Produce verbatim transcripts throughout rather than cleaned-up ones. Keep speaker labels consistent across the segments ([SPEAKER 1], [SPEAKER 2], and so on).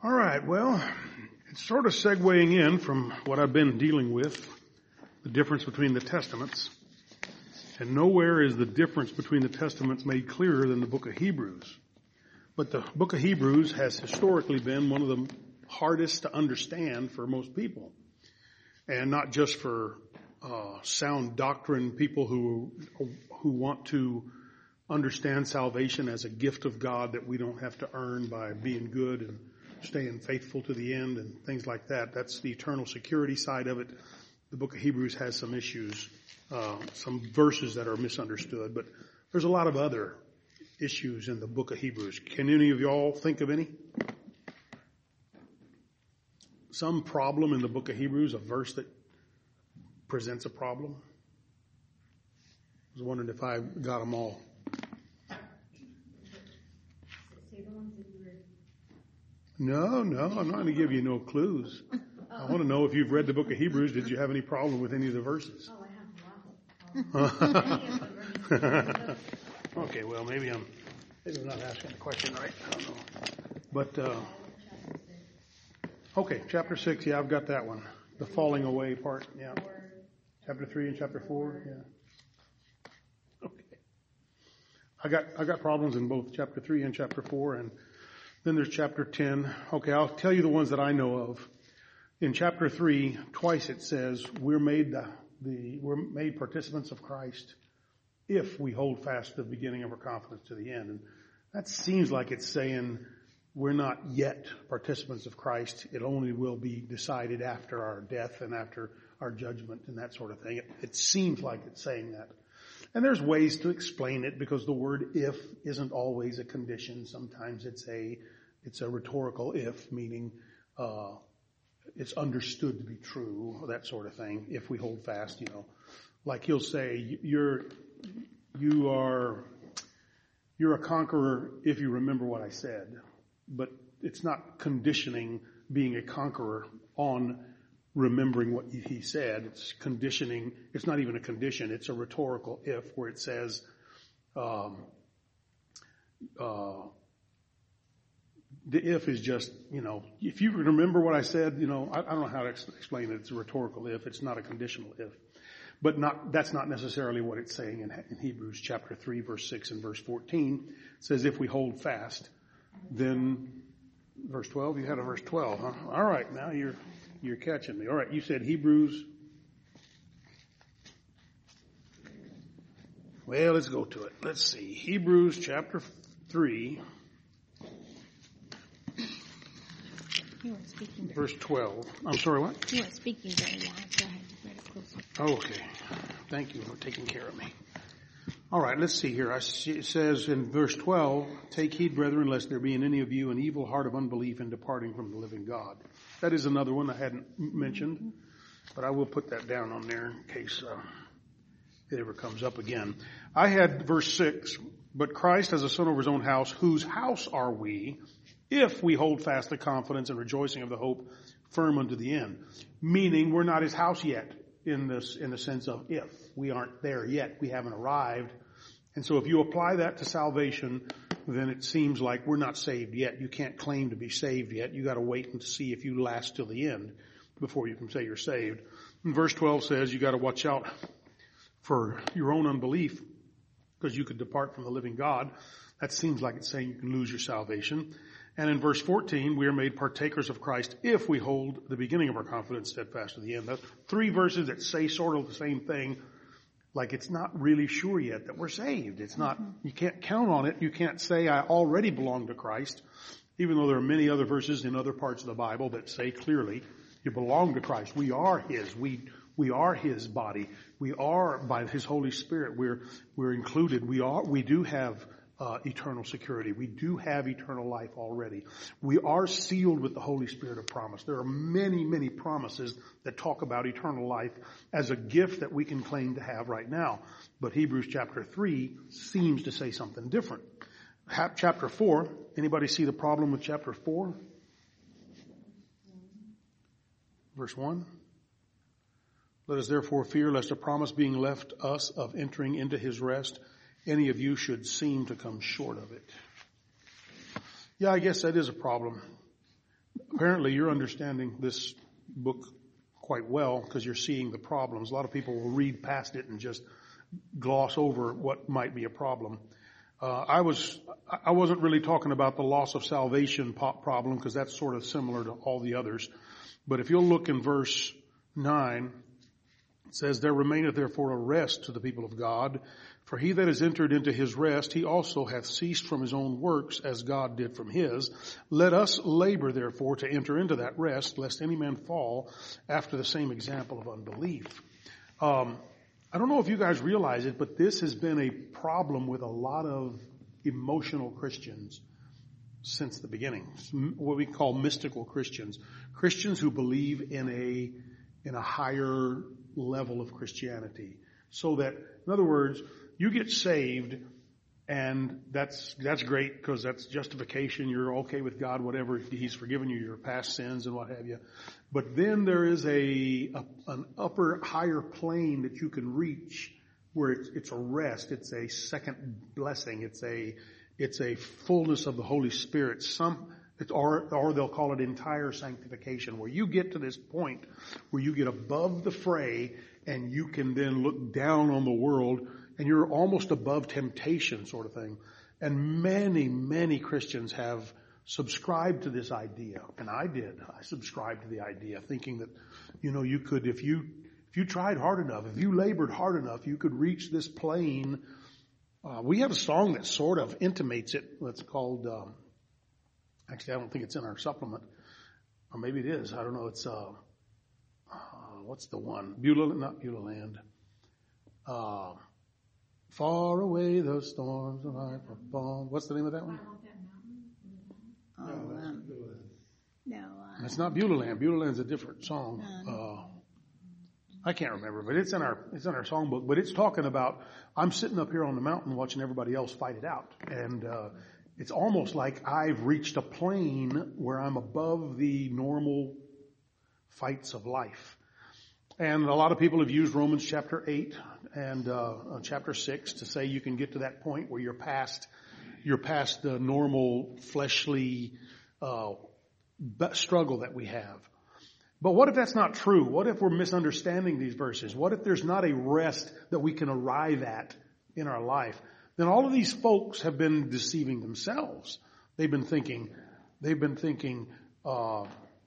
[SPEAKER 1] All right, well, it's sort of segueing in from what I've been dealing with, the difference between the testaments. And nowhere is the difference between the testaments made clearer than the book of Hebrews. But the book of Hebrews has historically been one of the hardest to understand for most people. And not just for uh, sound doctrine people who who want to understand salvation as a gift of God that we don't have to earn by being good and staying faithful to the end and things like that. That's the eternal security side of it. The book of Hebrews has some issues, uh, some verses that are misunderstood, but there's a lot of other issues in the book of Hebrews. Can any of y'all think of any? Some problem in the book of Hebrews, a verse that presents a problem? I was wondering if I got them all. No, no, I'm not going to give you no clues. I want to know if you've read the book of Hebrews, did you have any problem with any of the verses?
[SPEAKER 2] Oh, I have a lot.
[SPEAKER 1] Okay, well, maybe I'm, maybe I'm not asking the question right. I don't know. But, uh, okay, chapter six, yeah, I've got that one. The falling away part, yeah. Chapter three and chapter four, yeah. Okay. I got, I got problems in both chapter three and chapter four, and then there's chapter ten. Okay, I'll tell you the ones that I know of. In chapter three, twice it says we're made the, the we're made participants of Christ if we hold fast the beginning of our confidence to the end. And that seems like it's saying we're not yet participants of Christ. It only will be decided after our death and after our judgment and that sort of thing. It, it seems like it's saying that. And there's ways to explain it because the word if isn't always a condition. Sometimes it's a, it's a rhetorical if, meaning, uh, it's understood to be true, that sort of thing, if we hold fast, you know. Like he'll say, you're, you are, you're a conqueror if you remember what I said. But it's not conditioning being a conqueror on remembering what he said. It's conditioning. It's not even a condition. It's a rhetorical if where it says, um, uh, the if is just, you know, if you remember what I said, you know, I, I don't know how to ex- explain it. It's a rhetorical if. It's not a conditional if. But not, that's not necessarily what it's saying in, in Hebrews chapter three, verse six and verse fourteen. It says if we hold fast, then verse twelve, you had a verse twelve, huh? All right, now you're, you're catching me. All right, you said Hebrews. Well, let's go to it. Let's see. Hebrews chapter three.
[SPEAKER 2] You weren't speaking very
[SPEAKER 1] Verse twelve. I'm sorry, what?
[SPEAKER 2] You weren't speaking very loud, so I had to read it closer.
[SPEAKER 1] Oh, okay. Thank you for taking care of me. All right, let's see here. I see, it says in verse twelve, take heed, brethren, lest there be in any of you an evil heart of unbelief in departing from the living God. That is another one I hadn't mentioned, but I will put that down on there in case uh, it ever comes up again. I had verse six, but Christ has a son over his own house, whose house are we, if we hold fast the confidence and rejoicing of the hope firm unto the end. Meaning we're not his house yet in this, in the sense of if. We aren't there yet. We haven't arrived. And so if you apply that to salvation, then it seems like we're not saved yet. You can't claim to be saved yet. You got to wait and see if you last till the end before you can say you're saved. And verse twelve says you got to watch out for your own unbelief because you could depart from the living God. That seems like it's saying you can lose your salvation. And in verse fourteen, we are made partakers of Christ if we hold the beginning of our confidence steadfast to the end. That's three verses that say sort of the same thing. Like it's not really sure yet that we're saved. It's not, you can't count on it. You can't say I already belong to Christ, even though there are many other verses in other parts of the Bible that say clearly you belong to Christ. We are his. We, we are his body. We are by his Holy Spirit. We're, we're included. We are, we do have Uh, eternal security. We do have eternal life already. We are sealed with the Holy Spirit of promise. There are many, many promises that talk about eternal life as a gift that we can claim to have right now. But Hebrews chapter three seems to say something different. Ha- chapter four, anybody see the problem with chapter four? Verse one. Let us therefore fear lest a promise being left us of entering into his rest, any of you should seem to come short of it. Yeah, I guess that is a problem. apparently you're understanding this book quite well because you're seeing the problems. A lot of people will read past it and just gloss over what might be a problem. Uh, I was, I wasn't really talking about the loss of salvation problem because that's sort of similar to all the others. But if you'll look in verse nine, it says, there remaineth therefore a rest to the people of God. For he that is entered into his rest, he also hath ceased from his own works as God did from his. Let us labor therefore to enter into that rest, lest any man fall after the same example of unbelief. Um, I don't know if you guys realize it, but this has been a problem with a lot of emotional Christians since the beginning. What we call mystical Christians. Christians who believe in a, in a higher level of Christianity. So that, in other words, you get saved and that's, that's great because that's justification. You're okay with God, whatever. He's forgiven you your past sins and what have you. But then there is a, a an upper, higher plane that you can reach where it's, it's a rest. It's a second blessing. It's a, it's a fullness of the Holy Spirit. Some, it's, or, or they'll call it entire sanctification, where you get to this point where you get above the fray and you can then look down on the world and you're almost above temptation sort of thing. And many, many Christians have subscribed to this idea. And I did. I subscribed to the idea thinking that, you know, you could, if you, if you tried hard enough, if you labored hard enough, you could reach this plane. Uh, we have a song that sort of intimates it. It's called, um, actually I don't think it's in our supplement. Or maybe it is. I don't know. It's, uh, uh what's the one? Beulah, not Beulah Land. Uh, Far away the storms of life are falling. What's the name of that one?
[SPEAKER 2] Oh, um, no. Uh,
[SPEAKER 1] it's not Beulah Land. Beulah Land's a different song. Uh, I can't remember, but it's in our, it's in our songbook, but it's talking about, I'm sitting up here on the mountain watching everybody else fight it out. And, uh, it's almost like I've reached a plane where I'm above the normal fights of life. And a lot of people have used Romans chapter eight and uh chapter six to say you can get to that point where you're past you're past the normal fleshly uh struggle that we have. But what if that's not true? What if we're misunderstanding these verses? What if there's not a rest that we can arrive at in our life? Then all of these folks have been deceiving themselves. They've been thinking they've been thinking uh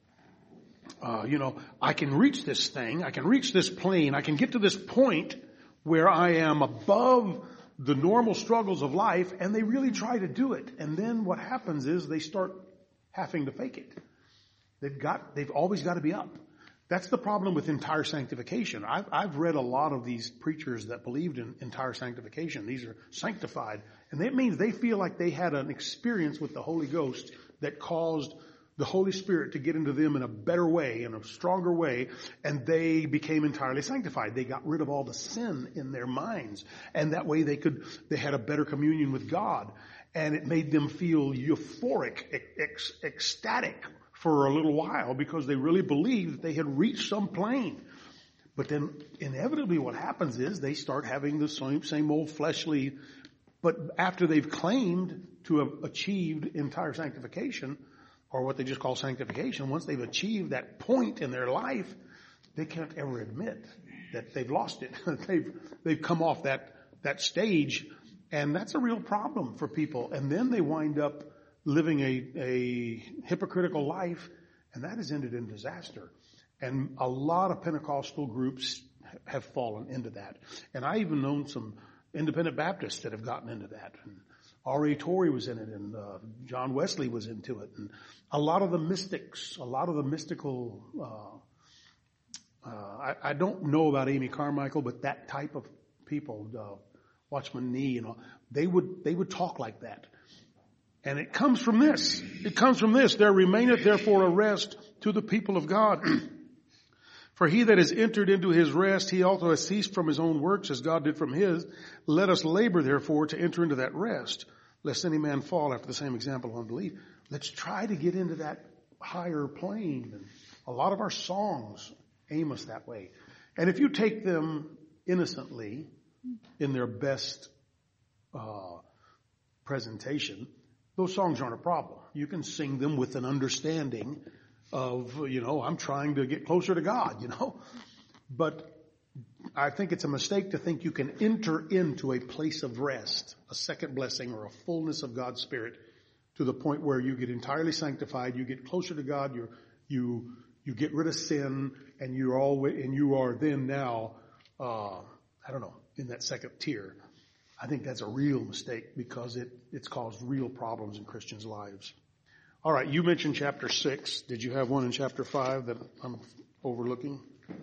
[SPEAKER 1] Uh, you know, I can reach this thing, I can reach this plane, I can get to this point where I am above the normal struggles of life, and they really try to do it. And then what happens is they start having to fake it. They've got, they've always got to be up. That's the problem with entire sanctification. I've, I've read a lot of these preachers that believed in entire sanctification. These are sanctified. And that means they feel like they had an experience with the Holy Ghost that caused the Holy Spirit to get into them in a better way, in a stronger way, and they became entirely sanctified. They got rid of all the sin in their minds, and that way they could, they had a better communion with God, and it made them feel euphoric, ec- ecstatic for a little while because they really believed that they had reached some plane. But then inevitably what happens is they start having the same, same old fleshly, but after they've claimed to have achieved entire sanctification, or what they just call sanctification, once they've achieved that point in their life, they can't ever admit that they've lost it. they've, they've come off that, that stage, and that's a real problem for people. And then they wind up living a, a hypocritical life, and that has ended in disaster. And a lot of Pentecostal groups have fallen into that. And I even known some independent Baptists that have gotten into that. And R A Torrey was in it, and uh, John Wesley was into it, and a lot of the mystics, a lot of the mystical. Uh, uh, I, I don't know about Amy Carmichael, but that type of people, uh, Watchman Nee, you know, they would they would talk like that, and it comes from this. It comes from this. There remaineth therefore a rest to the people of God. For he that is entered into his rest, he also has ceased from his own works as God did from his. Let us labor therefore to enter into that rest, lest any man fall after the same example of unbelief. Let's try to get into that higher plane. And a lot of our songs aim us that way. And if you take them innocently in their best uh, presentation, those songs aren't a problem. You can sing them with an understanding of, you know, I'm trying to get closer to God, you know. But I think it's a mistake to think you can enter into a place of rest, a second blessing or a fullness of God's Spirit to the point where you get entirely sanctified, you get closer to God, you you you get rid of sin, and you're always and you are then now uh I don't know, in that second tier. I think that's a real mistake because it it's caused real problems in Christians' lives. All right, you mentioned chapter six. Did you have one in chapter five that I'm overlooking?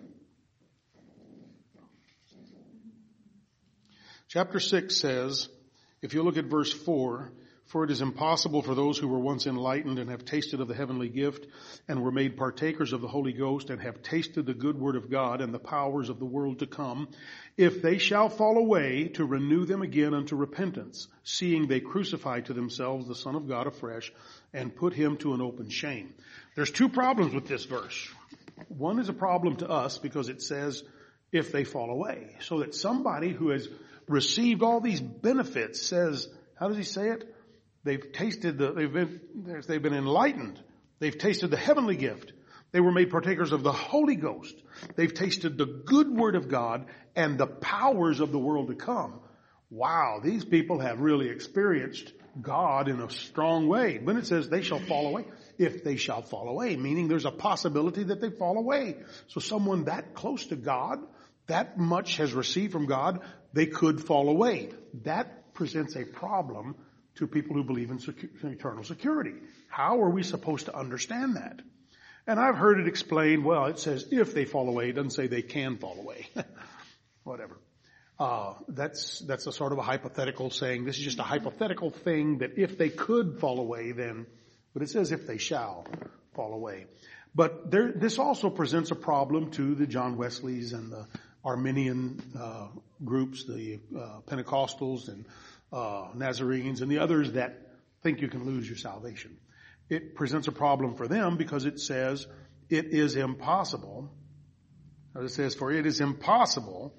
[SPEAKER 1] Chapter six says, if you look at verse four, for it is impossible for those who were once enlightened and have tasted of the heavenly gift and were made partakers of the Holy Ghost and have tasted the good word of God and the powers of the world to come, if they shall fall away, to renew them again unto repentance, seeing they crucify to themselves the Son of God afresh and put him to an open shame. There's two problems with this verse. One is a problem to us because it says, if they fall away. So that somebody who has received all these benefits says, how does he say it? They've tasted the, they've been, they've been enlightened. They've tasted the heavenly gift. They were made partakers of the Holy Ghost. They've tasted the good word of God and the powers of the world to come. Wow, these people have really experienced God in a strong way. When it says they shall fall away, if they shall fall away, meaning there's a possibility that they fall away. So someone that close to God, that much has received from God, they could fall away. That presents a problem to people who believe in secu- eternal security. How are we supposed to understand that? And I've heard it explained, well, it says if they fall away, it doesn't say they can fall away. Whatever. Uh, that's, that's a sort of a hypothetical saying. This is just a hypothetical thing that if they could fall away, then, but it says if they shall fall away. But there, this also presents a problem to the John Wesleys and the Arminian uh, groups, the uh, Pentecostals and uh, Nazarenes and the others that think you can lose your salvation. It presents a problem for them because it says it is impossible. It says, for it is impossible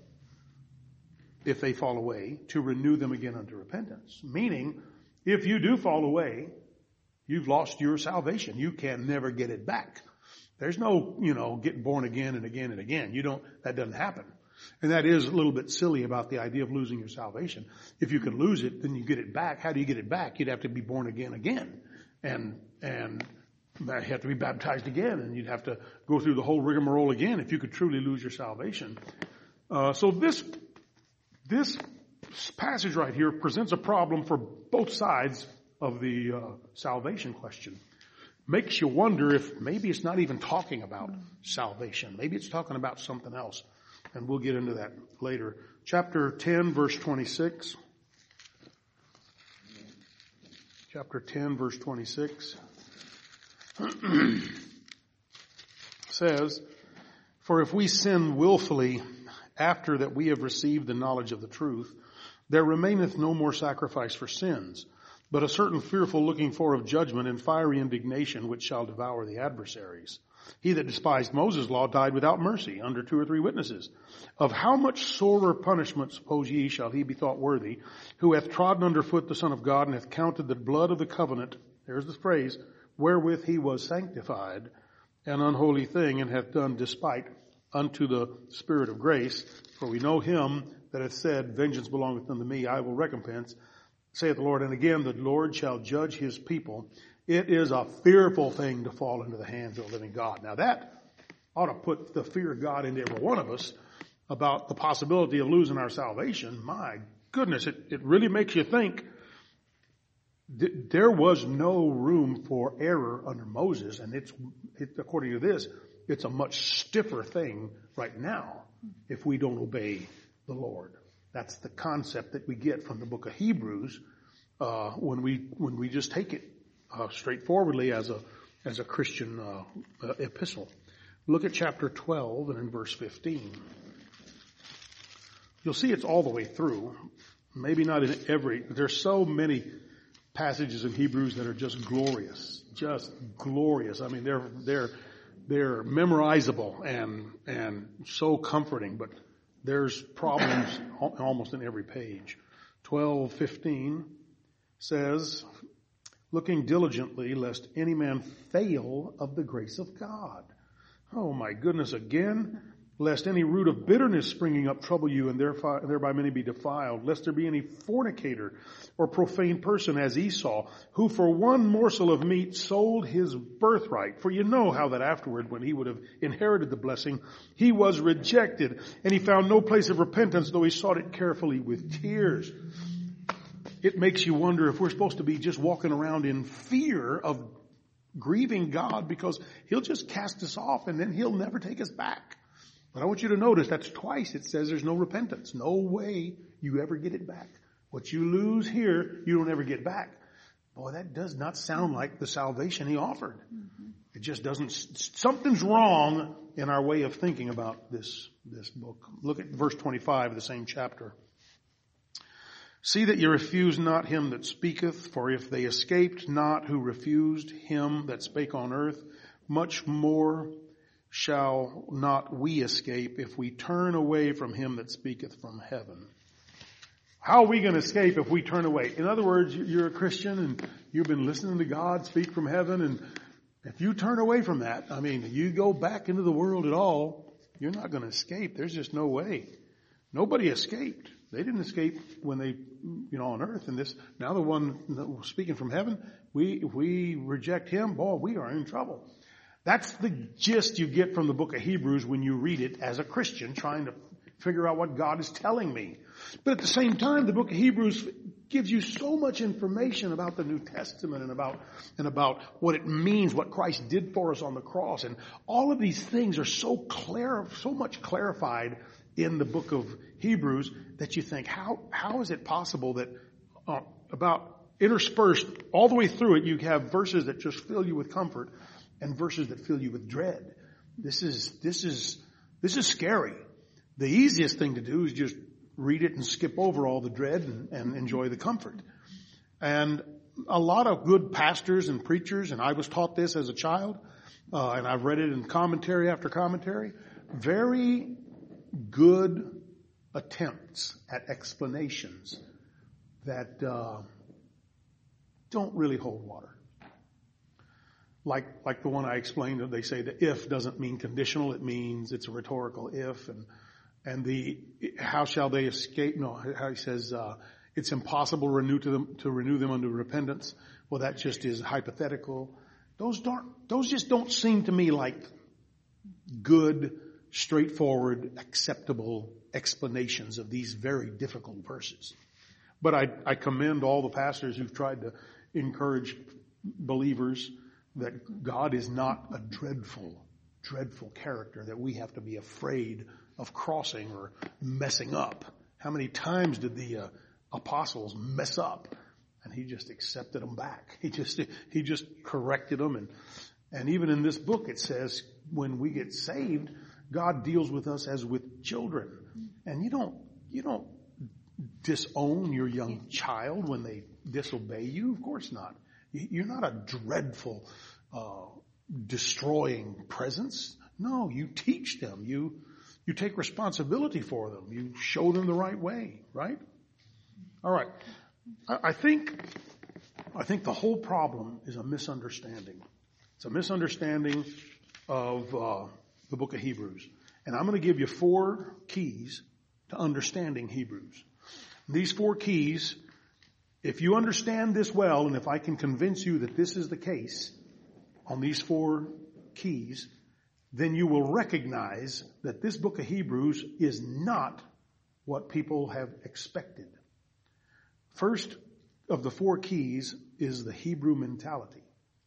[SPEAKER 1] if they fall away to renew them again unto repentance. Meaning, if you do fall away, you've lost your salvation. You can never get it back. There's no, you know, getting born again and again and again. You don't, that doesn't happen. And that is a little bit silly about the idea of losing your salvation. If you can lose it, then you get it back. How do you get it back? You'd have to be born again again. And, and you have to be baptized again. And you'd have to go through the whole rigmarole again if you could truly lose your salvation. Uh, so this, this passage right here presents a problem for both sides of the uh, salvation question. Makes you wonder if maybe it's not even talking about salvation. Maybe it's talking about something else. And we'll get into that later. Chapter ten, verse twenty-six. Chapter ten, verse twenty-six. Says, for if we sin willfully after that we have received the knowledge of the truth, there remaineth no more sacrifice for sins, but a certain fearful looking for of judgment and fiery indignation which shall devour the adversaries. He that despised Moses' law died without mercy under two or three witnesses. Of how much sorer punishment, suppose ye, shall he be thought worthy, who hath trodden under foot the Son of God and hath counted the blood of the covenant, there's the phrase, wherewith he was sanctified, an unholy thing, and hath done despite unto the Spirit of grace. For we know him that hath said, vengeance belongeth unto me, I will recompense, saith the Lord. And again, the Lord shall judge his people. It is a fearful thing to fall into the hands of the living God. Now that ought to put the fear of God into every one of us about the possibility of losing our salvation. My goodness, it, it really makes you think. Th- there was no room for error under Moses, and it's, it, according to this, it's a much stiffer thing right now if we don't obey the Lord. That's the concept that we get from the book of Hebrews uh, when we when we just take it Uh, straightforwardly as a as a Christian uh, uh, epistle. Look at chapter twelve and in verse fifteen. You'll see it's all the way through. Maybe not in every. There's so many passages in Hebrews that are just glorious, just glorious. I mean, they're they're they're memorizable and and so comforting. But there's problems almost in every page. twelve fifteen says, looking diligently lest any man fail of the grace of God. Oh my goodness, again, lest any root of bitterness springing up trouble you and thereby many be defiled, lest there be any fornicator or profane person as Esau, who for one morsel of meat sold his birthright. For you know how that afterward, when he would have inherited the blessing, he was rejected, and he found no place of repentance, though he sought it carefully with tears. It makes you wonder if we're supposed to be just walking around in fear of grieving God, because he'll just cast us off and then he'll never take us back. But I want you to notice that's twice it says there's no repentance. No way you ever get it back. What you lose here, you don't ever get back. Boy, that does not sound like the salvation he offered. Mm-hmm. It just doesn't, something's wrong in our way of thinking about this, this book. Look at verse twenty-five of the same chapter. See that you refuse not him that speaketh, for if they escaped not who refused him that spake on earth, much more shall not we escape if we turn away from him that speaketh from heaven. How are we going to escape if we turn away? In other words, you're a Christian and you've been listening to God speak from heaven, and if you turn away from that, I mean, you go back into the world at all, you're not going to escape. There's just no way. Nobody escaped. They didn't escape when they, you know, on earth. And this, now the one that was speaking from heaven, we, if we reject him, boy, we are in trouble. That's the gist you get from the book of Hebrews when you read it as a Christian trying to figure out what God is telling me. But at the same time, the book of Hebrews gives you so much information about the New Testament and about, and about what it means, what Christ did for us on the cross. And all of these things are so clear, so much clarified in the book of Hebrews that you think, how, how is it possible that uh, about interspersed all the way through it, you have verses that just fill you with comfort and verses that fill you with dread. This is, this is, this is scary. The easiest thing to do is just read it and skip over all the dread and, and enjoy the comfort. And a lot of good pastors and preachers, and I was taught this as a child, uh, and I've read it in commentary after commentary, very good attempts at explanations that uh, don't really hold water. Like like the one I explained, they say the if doesn't mean conditional; it means it's a rhetorical if. And and the how shall they escape? No, how he says uh, it's impossible to renew to them to renew them unto repentance. Well, that just is hypothetical. Those don't those just don't seem to me like good, straightforward, acceptable explanations of these very difficult verses. But I, I commend all the pastors who've tried to encourage believers that God is not a dreadful, dreadful character that we have to be afraid of crossing or messing up. How many times did the uh, apostles mess up? And he just accepted them back. He just, he just corrected them. And, and even in this book it says when we get saved, God deals with us as with children. And you don't, you don't disown your young child when they disobey you. Of course not. You're not a dreadful, uh, destroying presence. No, you teach them. You, you take responsibility for them. You show them the right way, right? All right. I, I think, I think the whole problem is a misunderstanding. It's a misunderstanding of, uh, the book of Hebrews. And I'm going to give you four keys to understanding Hebrews. These four keys, if you understand this well, and if I can convince you that this is the case on these four keys, then you will recognize that this book of Hebrews is not what people have expected. First of the four keys is the Hebrew mentality.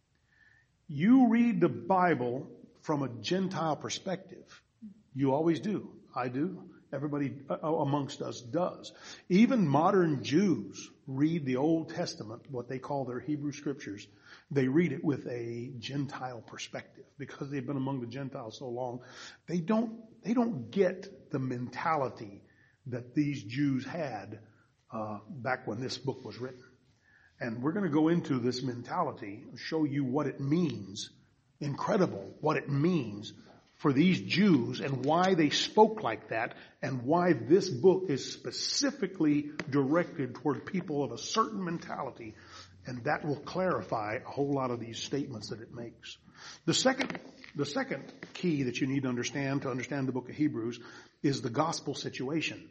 [SPEAKER 1] You read the Bible from a Gentile perspective. You always do. I do. Everybody amongst us does. Even modern Jews read the Old Testament, what they call their Hebrew scriptures. They read it with a Gentile perspective because they've been among the Gentiles so long. They don't, they don't get the mentality that these Jews had uh, back when this book was written. And we're going to go into this mentality and show you what it means. Incredible what it means for these Jews and why they spoke like that and why this book is specifically directed toward people of a certain mentality And that will clarify a whole lot of these statements that it makes. The second, the second key that you need to understand to understand the book of Hebrews is the gospel situation.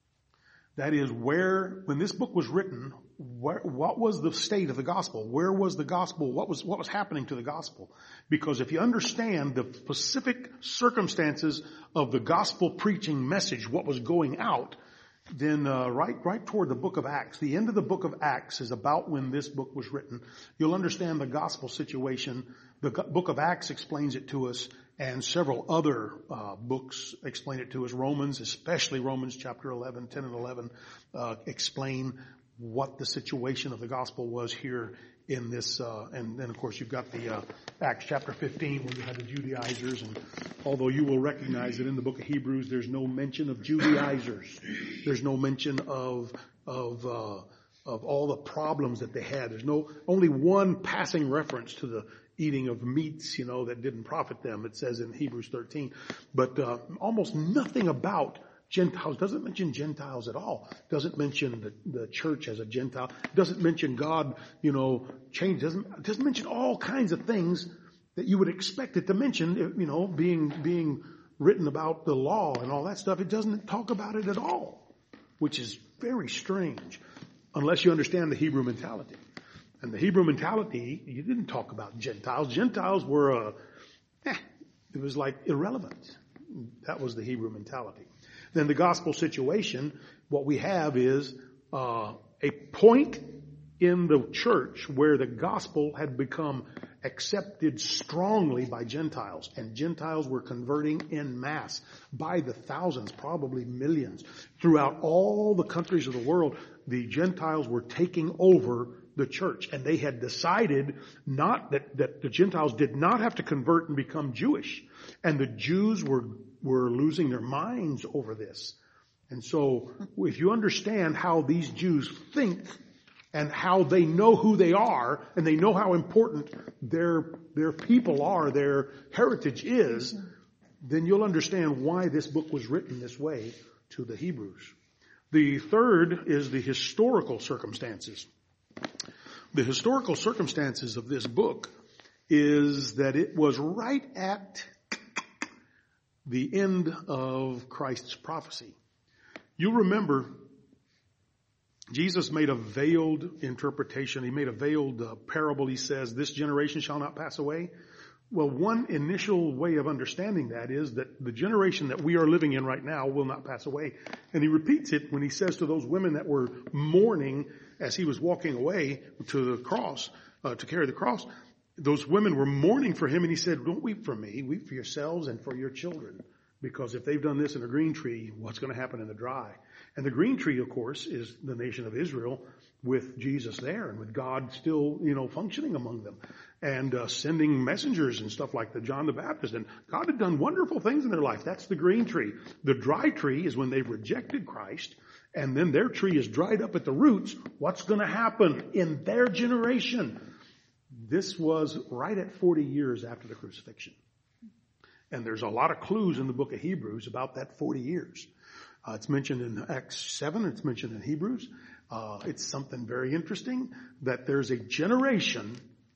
[SPEAKER 1] That is where, when this book was written, where, what was the state of the gospel? Where was the gospel? What was, what was happening to the gospel? Because if you understand the specific circumstances of the gospel preaching message, what was going out, then uh, right, right toward the book of Acts, the end of the book of Acts is about when this book was written. You'll understand the gospel situation. The book of Acts explains it to us, and several other uh, books explain it to us. Romans, especially Romans chapter eleven, ten and eleven, uh, explain what the situation of the gospel was here in this. Uh, and then, of course, you've got the uh, Acts chapter fifteen, where you had the Judaizers. And although you will recognize that in the book of Hebrews, there's no mention of Judaizers. There's no mention of of uh, of all the problems that they had. There's no only one passing reference to the eating of meats, you know, that didn't profit them. It says in Hebrews thirteen, but uh, almost nothing about Gentiles. Doesn't mention Gentiles at all. Doesn't mention the, the church as a Gentile. Doesn't mention God, you know, change. Doesn't doesn't mention all kinds of things that you would expect it to mention. You know, being being written about the law and all that stuff. It doesn't talk about it at all, which is very strange, unless you understand the Hebrew mentality. And the Hebrew mentality, you didn't talk about Gentiles. Gentiles were, uh, eh, it was like irrelevant. That was the Hebrew mentality. Then the gospel situation, what we have is uh, a point in the church where the gospel had become accepted strongly by Gentiles. And Gentiles were converting en masse by the thousands, probably millions. Throughout all the countries of the world, the Gentiles were taking over the church, and they had decided not that, that the Gentiles did not have to convert and become Jewish, and the Jews were were losing their minds over this. And so if you understand how these Jews think and how they know who they are, and they know how important their their people are, their heritage is, then you'll understand why this book was written this way to the Hebrews. The third is the historical circumstances. The historical circumstances of this book is that it was right at the end of Christ's prophecy. You remember Jesus made a veiled interpretation. He made a veiled uh, parable. He says, this generation shall not pass away. Well, one initial way of understanding that is that the generation that we are living in right now will not pass away. And he repeats it when he says to those women that were mourning as he was walking away to the cross, uh, to carry the cross. Those women were mourning for him, and he said, don't weep for me, weep for yourselves and for your children. Because if they've done this in a green tree, what's going to happen in the dry? And the green tree, of course, is the nation of Israel with Jesus there and with God still, you know, functioning among them and uh, sending messengers and stuff like the John the Baptist. And God had done wonderful things in their life. That's the green tree. The dry tree is when they've rejected Christ and then their tree is dried up at the roots. What's going to happen in their generation? This was right at forty years after the crucifixion. And there's a lot of clues in the book of Hebrews about that forty years. Uh, it's mentioned in Acts seven. It's mentioned in Hebrews. Uh, it's something very interesting that there's a generation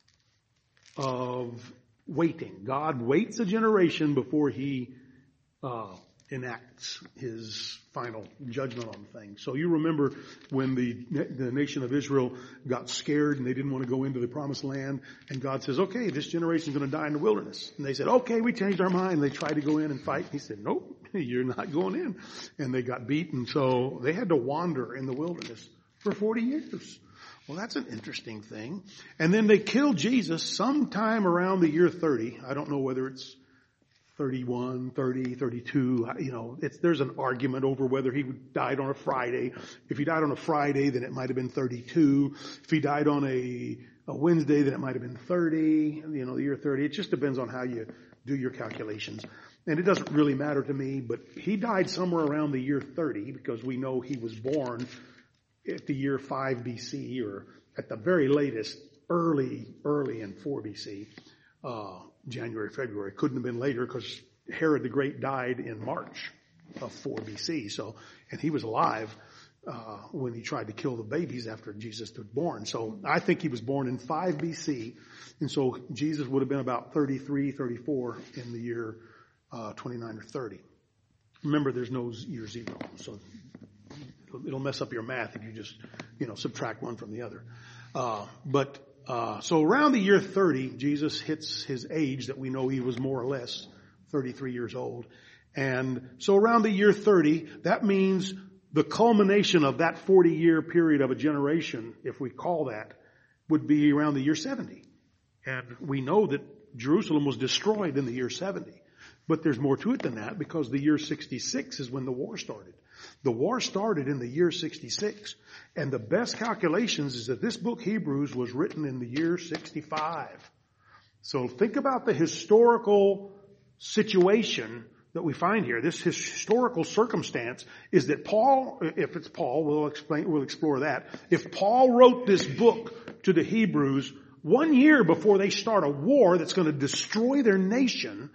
[SPEAKER 1] of waiting. God waits a generation before he uh, enacts his final judgment on things. So you remember when the the nation of Israel got scared and they didn't want to go into the promised land, and God says, okay, this generation is going to die in the wilderness. And they said, okay, we changed our mind. They tried to go in and fight. He said, nope, you're not going in. And they got beaten. So they had to wander in the wilderness for forty years. Well, that's an interesting thing. And then they killed Jesus sometime around the year thirty. I don't know whether it's thirty-one, thirty, thirty-two, you know, it's, there's an argument over whether he died on a Friday. If he died on a Friday, then it might have been thirty-two. If he died on a, a Wednesday, then it might have been thirty, you know, the year thirty. It just depends on how you do your calculations. And it doesn't really matter to me, but he died somewhere around the year thirty because we know he was born at the year five B C or at the very latest, early, early in four B C. Uh, January, February. Couldn't have been later because Herod the Great died in March of four B C. So, and he was alive uh, when he tried to kill the babies after Jesus was born. So I think he was born in five B C. And so Jesus would have been about thirty-three, thirty-four in the year uh, twenty-nine or thirty. Remember, there's no year zero. So it'll, it'll mess up your math if you just, you know, subtract one from the other. Uh, but uh, so around the year thirty, Jesus hits his age that we know he was more or less thirty-three years old. And so around the year thirty, that means the culmination of that forty-year period of a generation, if we call that, would be around the year seventy. And we know that Jerusalem was destroyed in the year seventy. But there's more to it than that, because the year sixty-six is when the war started. The war started in the year sixty-six. And the best calculations is that this book, Hebrews, was written in the year sixty-five. So think about the historical situation that we find here. This historical circumstance is that Paul, if it's Paul, we'll explain, we'll explore that. If Paul wrote this book to the Hebrews one year before they start a war that's going to destroy their nation,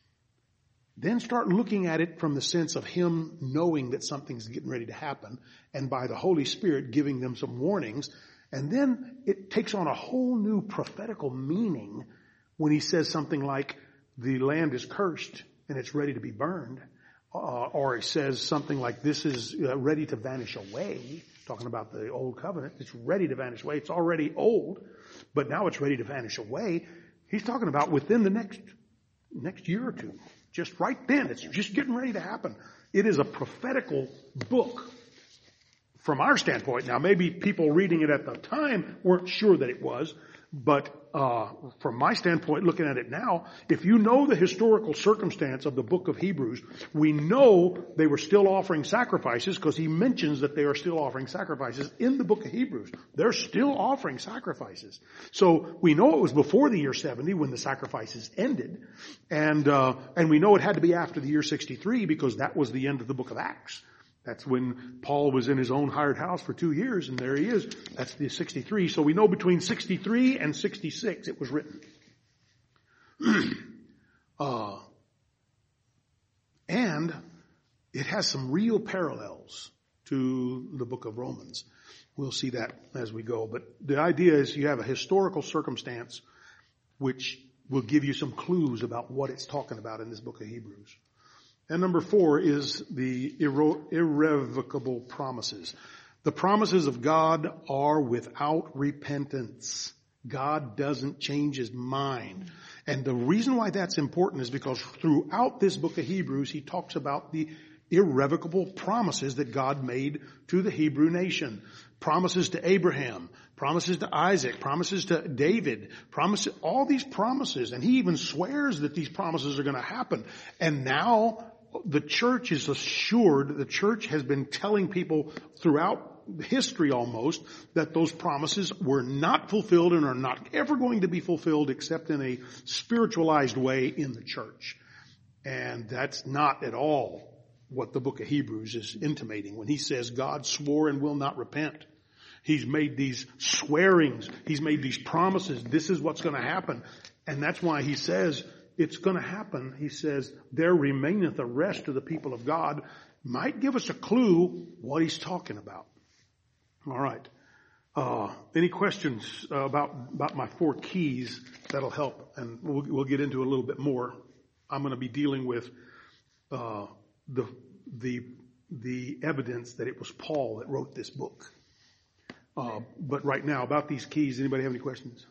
[SPEAKER 1] then start looking at it from the sense of him knowing that something's getting ready to happen, and by the Holy Spirit giving them some warnings. And then it takes on a whole new prophetical meaning when he says something like, the land is cursed and it's ready to be burned. Uh, or he says something like, this is uh, ready to vanish away. Talking about the old covenant. It's ready to vanish away. It's already old, but now it's ready to vanish away. He's talking about within the next, next year or two. Just right then. It's just getting ready to happen. It is a prophetical book from our standpoint. Now, maybe people reading it at the time weren't sure that it was, but uh from my standpoint, looking at it now, if you know the historical circumstance of the book of Hebrews, we know they were still offering sacrifices, because he mentions that they are still offering sacrifices in the book of Hebrews. They're still offering sacrifices. So we know it was before the year seventy when the sacrifices ended. And uh and we know it had to be after the year sixty-three, because that was the end of the book of Acts. That's when Paul was in his own hired house for two years, and there he is. That's the sixty-three. So we know between sixty-three and sixty-six it was written. uh, and it has some real parallels to the book of Romans. We'll see that as we go. But the idea is you have a historical circumstance which will give you some clues about what it's talking about in this book of Hebrews. And number four is the irre- irrevocable promises. The promises of God are without repentance. God doesn't change his mind. And the reason why that's important is because throughout this book of Hebrews, he talks about the irrevocable promises that God made to the Hebrew nation. Promises to Abraham, promises to Isaac, promises to David, promises, all these promises. And he even swears that these promises are going to happen. And now the church is assured, the church has been telling people throughout history almost, that those promises were not fulfilled and are not ever going to be fulfilled except in a spiritualized way in the church. And that's not at all what the book of Hebrews is intimating when he says God swore and will not repent. He's made these swearings. He's made these promises. This is what's going to happen. And that's why he says it's going to happen. He says, there remaineth a rest to the people of God. Might give us a clue what he's talking about. All right. Uh, any questions uh, about, about my four keys? That'll help. And we'll, we'll get into a little bit more. I'm going to be dealing with, uh, the, the, the evidence that it was Paul that wrote this book. Uh, but right now, about these keys, anybody have any questions?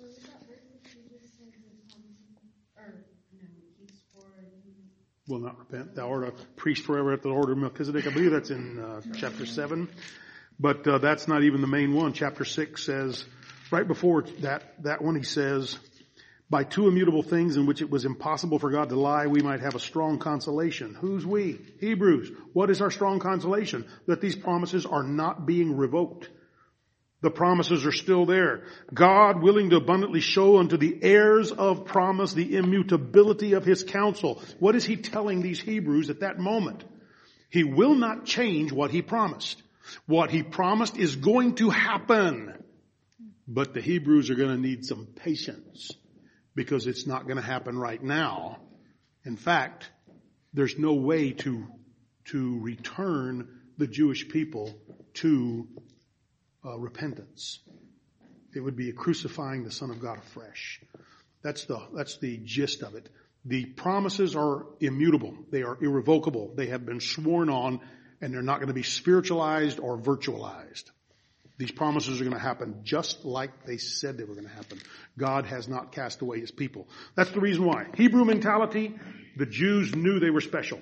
[SPEAKER 1] Will not repent. Thou art a priest forever after the order of Melchizedek. I believe that's in uh, chapter seven. But uh, that's not even the main one. Chapter six says, right before that, that one he says, by two immutable things in which it was impossible for God to lie, we might have a strong consolation. Who's we? Hebrews. What is our strong consolation? That these promises are not being revoked. The promises are still there. God willing to abundantly show unto the heirs of promise the immutability of his counsel. What is he telling these Hebrews at that moment? He will not change what he promised. What he promised is going to happen. But the Hebrews are going to need some patience because it's not going to happen right now. In fact, there's no way to, to return the Jewish people to uh, repentance. It would be crucifying the Son of God afresh. That's the, that's the gist of it. The promises are immutable. They are irrevocable. They have been sworn on, and they're not going to be spiritualized or virtualized. These promises are going to happen just like they said they were going to happen. God has not cast away his people. That's the reason why. Hebrew mentality, the Jews knew they were special.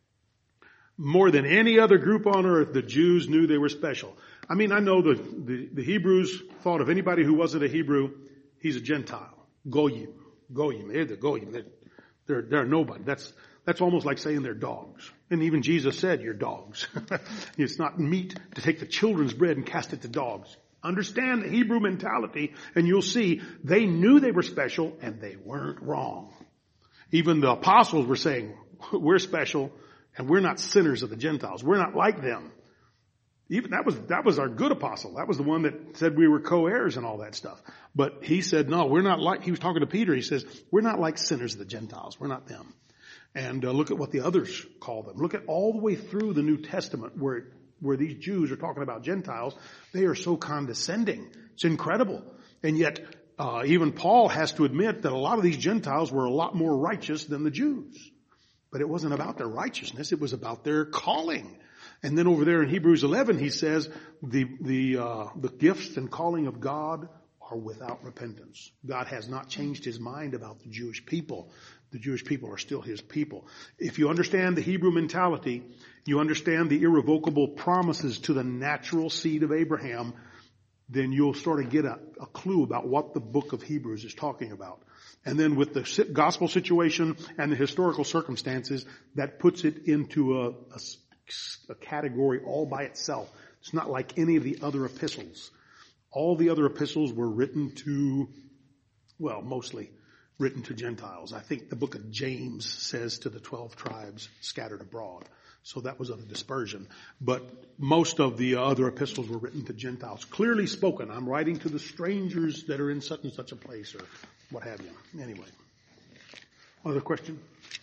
[SPEAKER 1] More than any other group on earth, the Jews knew they were special. I mean, I know the, the, the Hebrews thought of anybody who wasn't a Hebrew, he's a Gentile. Goyim. Goyim. They're the Goyim. They're, they're, they're nobody. That's, that's almost like saying they're dogs. And even Jesus said, you're dogs. It's not meat to take the children's bread and cast it to dogs. Understand the Hebrew mentality, and you'll see they knew they were special, and they weren't wrong. Even the apostles were saying, we're special, and we're not sinners of the Gentiles. We're not like them. Even that was, that was our good apostle. That was the one that said we were co-heirs and all that stuff. But he said, no, we're not like, he was talking to Peter. He says, we're not like sinners of the Gentiles. We're not them. And uh, look at what the others call them. Look at all the way through the New Testament where, where these Jews are talking about Gentiles. They are so condescending. It's incredible. And yet, uh, even Paul has to admit that a lot of these Gentiles were a lot more righteous than the Jews. But it wasn't about their righteousness. It was about their calling. And then over there in Hebrews eleven, he says the, the, uh, the gifts and calling of God are without repentance. God has not changed his mind about the Jewish people. The Jewish people are still his people. If you understand the Hebrew mentality, you understand the irrevocable promises to the natural seed of Abraham, then you'll sort of get a, a clue about what the book of Hebrews is talking about. And then with the gospel situation and the historical circumstances, that puts it into a, a, a category all by itself. It's not like any of the other epistles. All the other epistles were written to, well, mostly written to Gentiles. I think the book of James says to the twelve tribes scattered abroad. So that was of a dispersion. But most of the other epistles were written to Gentiles. Clearly spoken. I'm writing to the strangers that are in such and such a place or what have you. Anyway. Other question?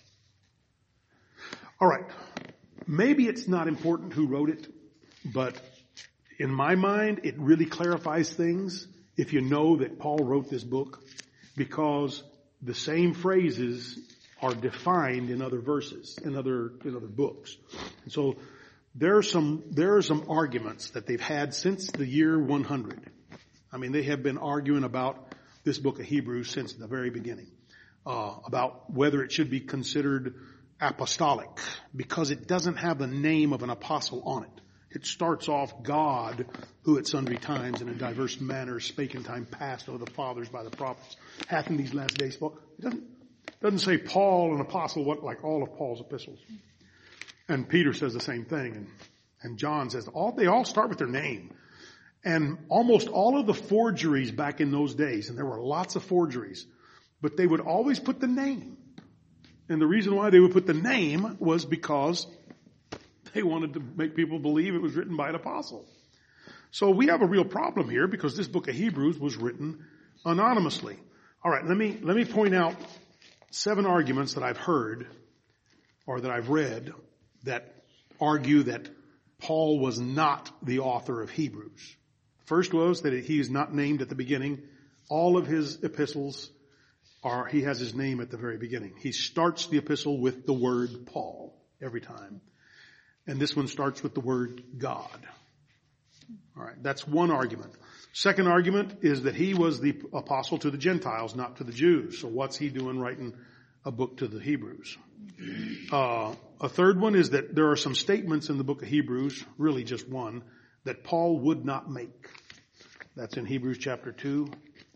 [SPEAKER 1] All right. Maybe it's not important who wrote it, but in my mind, it really clarifies things if you know that Paul wrote this book, because the same phrases are defined in other verses, in other, in other books. And so there are some, there are some arguments that they've had since the year one hundred. I mean, they have been arguing about this book of Hebrews since the very beginning, uh, about whether it should be considered apostolic because it doesn't have the name of an apostle on it. It starts off God, who at sundry times and in diverse manners spake in time past unto the fathers by the prophets, hath in these last days spoken. It doesn't, doesn't say Paul, an apostle, what like all of Paul's epistles. And Peter says the same thing, and, and John says all they all start with their name. And almost all of the forgeries back in those days, and there were lots of forgeries, but they would always put the name. And the reason why they would put the name was because they wanted to make people believe it was written by an apostle. So we have a real problem here because this book of Hebrews was written anonymously. All right, let me, let me point out seven arguments that I've heard or that I've read that argue that Paul was not the author of Hebrews. First was that he is not named at the beginning. All of his epistles are, he has his name at the very beginning. He starts the epistle with the word Paul every time. And this one starts with the word God. All right, that's one argument. Second argument is that he was the apostle to the Gentiles, not to the Jews. So what's he doing writing a book to the Hebrews? Uh, a third one is that there are some statements in the book of Hebrews, really just one, that Paul would not make. That's in Hebrews chapter two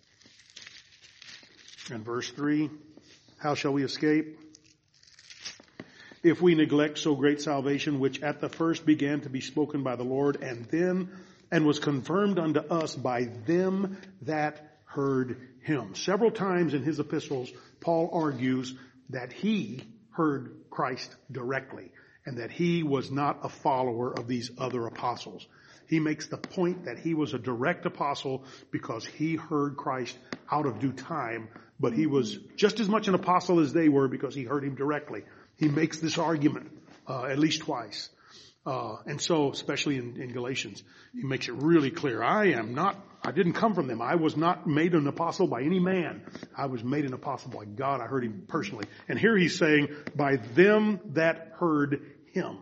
[SPEAKER 1] and verse three. How shall we escape? If we neglect so great salvation, which at the first began to be spoken by the Lord, and then, and was confirmed unto us by them that heard him. Several times in his epistles, Paul argues that he heard Christ directly, and that he was not a follower of these other apostles. He makes the point that he was a direct apostle because he heard Christ out of due time, but he was just as much an apostle as they were because he heard him directly. He makes this argument uh, at least twice. Uh, and so, especially in, in Galatians, he makes it really clear. I am not, I didn't come from them. I was not made an apostle by any man. I was made an apostle by God. I heard him personally. And here he's saying, by them that heard him.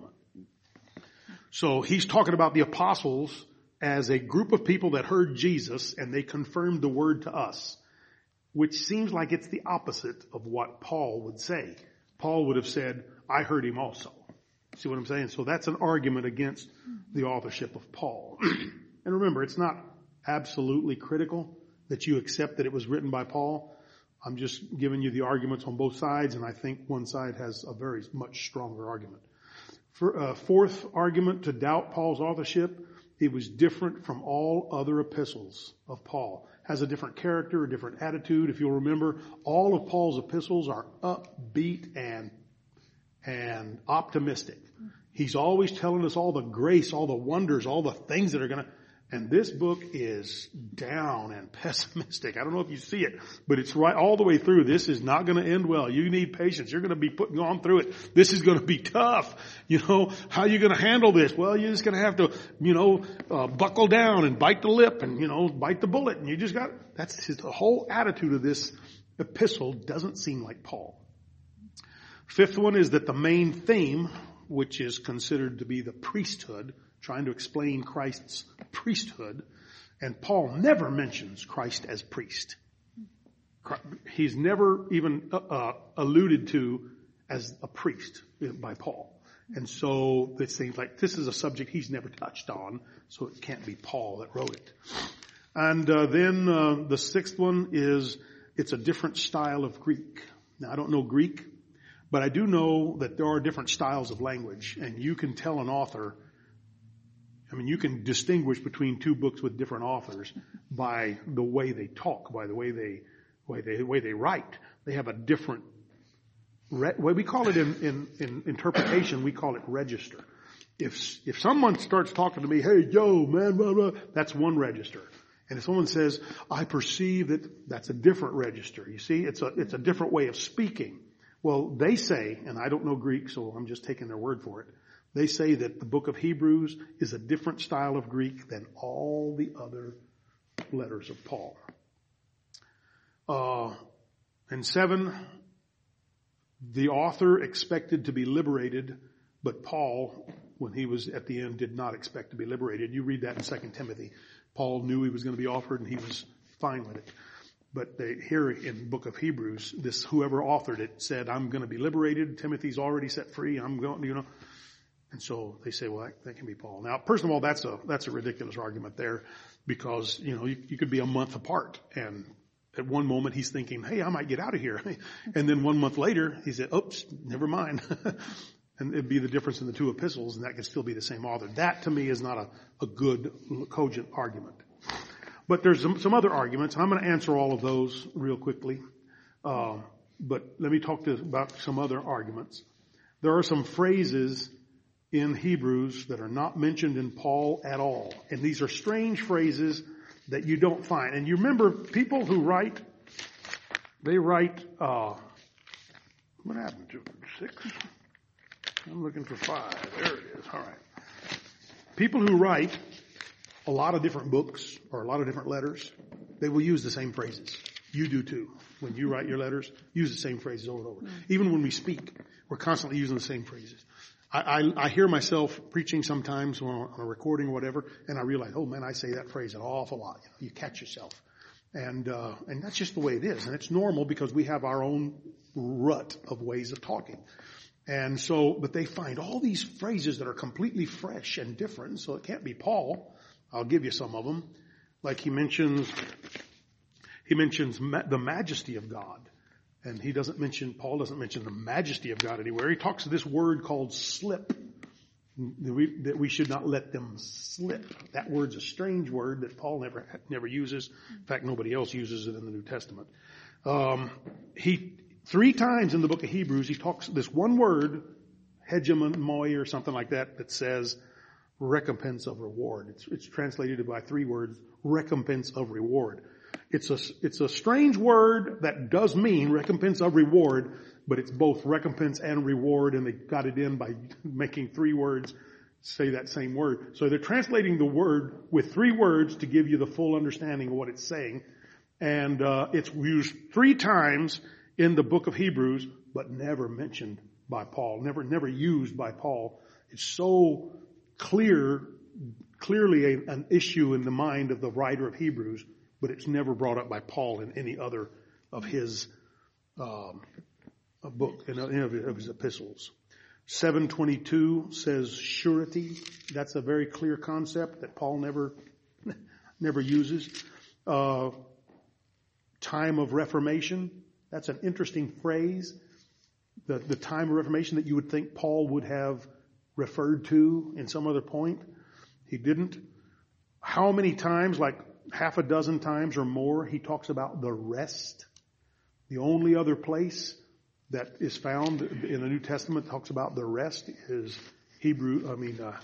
[SPEAKER 1] So he's talking about the apostles as a group of people that heard Jesus and they confirmed the word to us, which seems like it's the opposite of what Paul would say. Paul would have said, I heard him also. See what I'm saying? So that's an argument against the authorship of Paul. And remember, it's not absolutely critical that you accept that it was written by Paul. I'm just giving you the arguments on both sides, and I think one side has a very much stronger argument. For, uh, fourth argument to doubt Paul's authorship, it was different from all other epistles of Paul. Has a different character, a different attitude. If you'll remember, all of Paul's epistles are upbeat and and optimistic. He's always telling us all the grace, all the wonders, all the things that are going to, and this book is down and pessimistic. I don't know if you see it, but it's right all the way through. This is not going to end well. You need patience. You're going to be putting on through it. This is going to be tough. You know, how are you going to handle this? Well, you're just going to have to, you know, uh, buckle down and bite the lip and, you know, bite the bullet. And you just got, that's his, the whole attitude of this epistle doesn't seem like Paul. Fifth one is that the main theme, which is considered to be the priesthood, trying to explain Christ's priesthood, and Paul never mentions Christ as priest. He's never even uh, alluded to as a priest by Paul. And so it seems like this is a subject he's never touched on, so it can't be Paul that wrote it. And uh, then uh, the sixth one is it's a different style of Greek. Now, I don't know Greek, but I do know that there are different styles of language, and you can tell an author, I mean, you can distinguish between two books with different authors by the way they talk, by the way they, way they, way they write. They have a different, re- way we call it in, in, in interpretation, we call it register. If, if someone starts talking to me, hey, Joe, man, blah, blah, that's one register. And if someone says, I perceive that, that's a different register. You see, it's a, it's a different way of speaking. Well, they say, and I don't know Greek, so I'm just taking their word for it. They say that the book of Hebrews is a different style of Greek than all the other letters of Paul. Uh, and seven, the author expected to be liberated, but Paul, when he was at the end, did not expect to be liberated. You read that in Second Timothy. Paul knew he was going to be offered, and he was fine with it. But they, here in the book of Hebrews, this whoever authored it said, I'm going to be liberated. Timothy's already set free. I'm going, you know. And so they say, well, that, that can be Paul. Now, first of all, that's a, that's a ridiculous argument there because, you know, you, you could be a month apart. And at one moment he's thinking, hey, I might get out of here. And then one month later he said, oops, never mind. And it'd be the difference in the two epistles, and that could still be the same author. That to me is not a, a good, cogent argument. But there's some, some other arguments, and I'm going to answer all of those real quickly. Uh, but let me talk to, about some other arguments. There are some phrases in Hebrews that are not mentioned in Paul at all. And these are strange phrases that you don't find. And you remember people who write, they write, uh, what happened to six? I'm looking for five. There it is. All right. People who write a lot of different books or a lot of different letters, they will use the same phrases. You do too. When you write your letters, use the same phrases over and over. Mm. Even when we speak, we're constantly using the same phrases. I, I, I hear myself preaching sometimes on a recording or whatever, and I realize, oh man, I say that phrase an awful lot. You know, you catch yourself. And, uh, and that's just the way it is. And it's normal because we have our own rut of ways of talking. And so, but they find all these phrases that are completely fresh and different, so it can't be Paul. I'll give you some of them. Like he mentions, he mentions ma- the majesty of God. And he doesn't mention, Paul doesn't mention the majesty of God anywhere. He talks to this word called slip. That we, that we should not let them slip. That word's a strange word that Paul never, never uses. In fact, nobody else uses it in the New Testament. Um, he, three times in the book of Hebrews, he talks this one word, hegemon or something like that, that says, recompense of reward. It's, it's translated by three words, recompense of reward. It's a, it's a strange word that does mean recompense of reward, but it's both recompense and reward, and they got it in by making three words say that same word. So they're translating the word with three words to give you the full understanding of what it's saying. And uh, it's used three times in the book of Hebrews, but never mentioned by Paul, never never used by Paul. It's so clear, clearly a, an issue in the mind of the writer of Hebrews, but it's never brought up by Paul in any other of his um, a book, in any of his epistles. seven twenty-two says surety. That's a very clear concept that Paul never never uses. Uh, time of Reformation. That's an interesting phrase. The, the time of Reformation that you would think Paul would have referred to in some other point. He didn't. How many times, like half a dozen times or more, he talks about the rest. The only other place that is found in the New Testament talks about the rest is Hebrew, I mean, uh,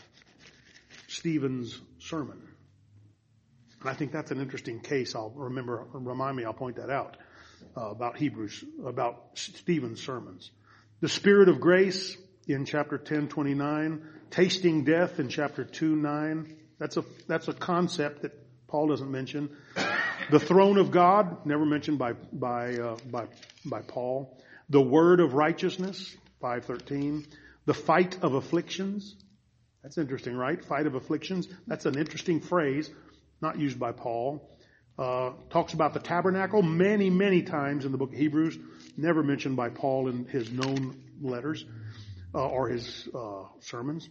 [SPEAKER 1] Stephen's sermon. And I think that's an interesting case. I'll remember, remind me, I'll point that out, uh, about Hebrews, about Stephen's sermons. The Spirit of grace in chapter ten twenty-nine, tasting death in chapter two nine. That's a, that's a concept that Paul doesn't mention. The throne of God, never mentioned by, by, uh, by, by Paul. The word of righteousness, five thirteen. The fight of afflictions. That's interesting, right? Fight of afflictions. That's an interesting phrase, not used by Paul. Uh, talks about the tabernacle many, many times in the book of Hebrews. Never mentioned by Paul in his known letters, uh, or his, uh, sermons.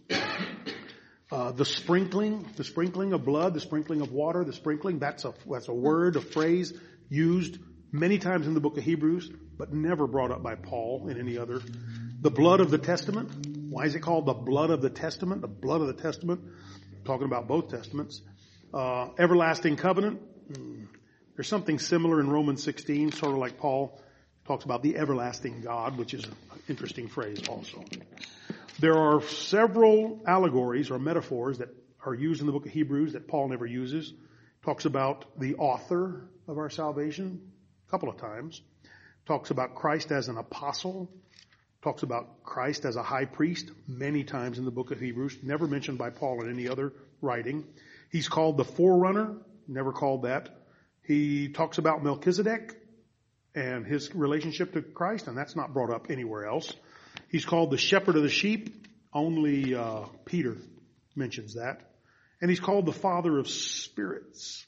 [SPEAKER 1] Uh, the sprinkling, the sprinkling of blood, the sprinkling of water, the sprinkling, that's a, that's a word, a phrase used many times in the book of Hebrews, but never brought up by Paul in any other. The blood of the testament. Why is it called the blood of the testament? The blood of the testament. Talking about both testaments. Uh, everlasting covenant. There's something similar in Romans sixteen, sort of like Paul talks about the everlasting God, which is an interesting phrase also. There are several allegories or metaphors that are used in the book of Hebrews that Paul never uses. Talks about the author of our salvation a couple of times. Talks about Christ as an apostle. Talks about Christ as a high priest many times in the book of Hebrews. Never mentioned by Paul in any other writing. He's called the forerunner. Never called that. He talks about Melchizedek and his relationship to Christ, and that's not brought up anywhere else. He's called the shepherd of the sheep. Only uh, Peter mentions that. And he's called the father of spirits.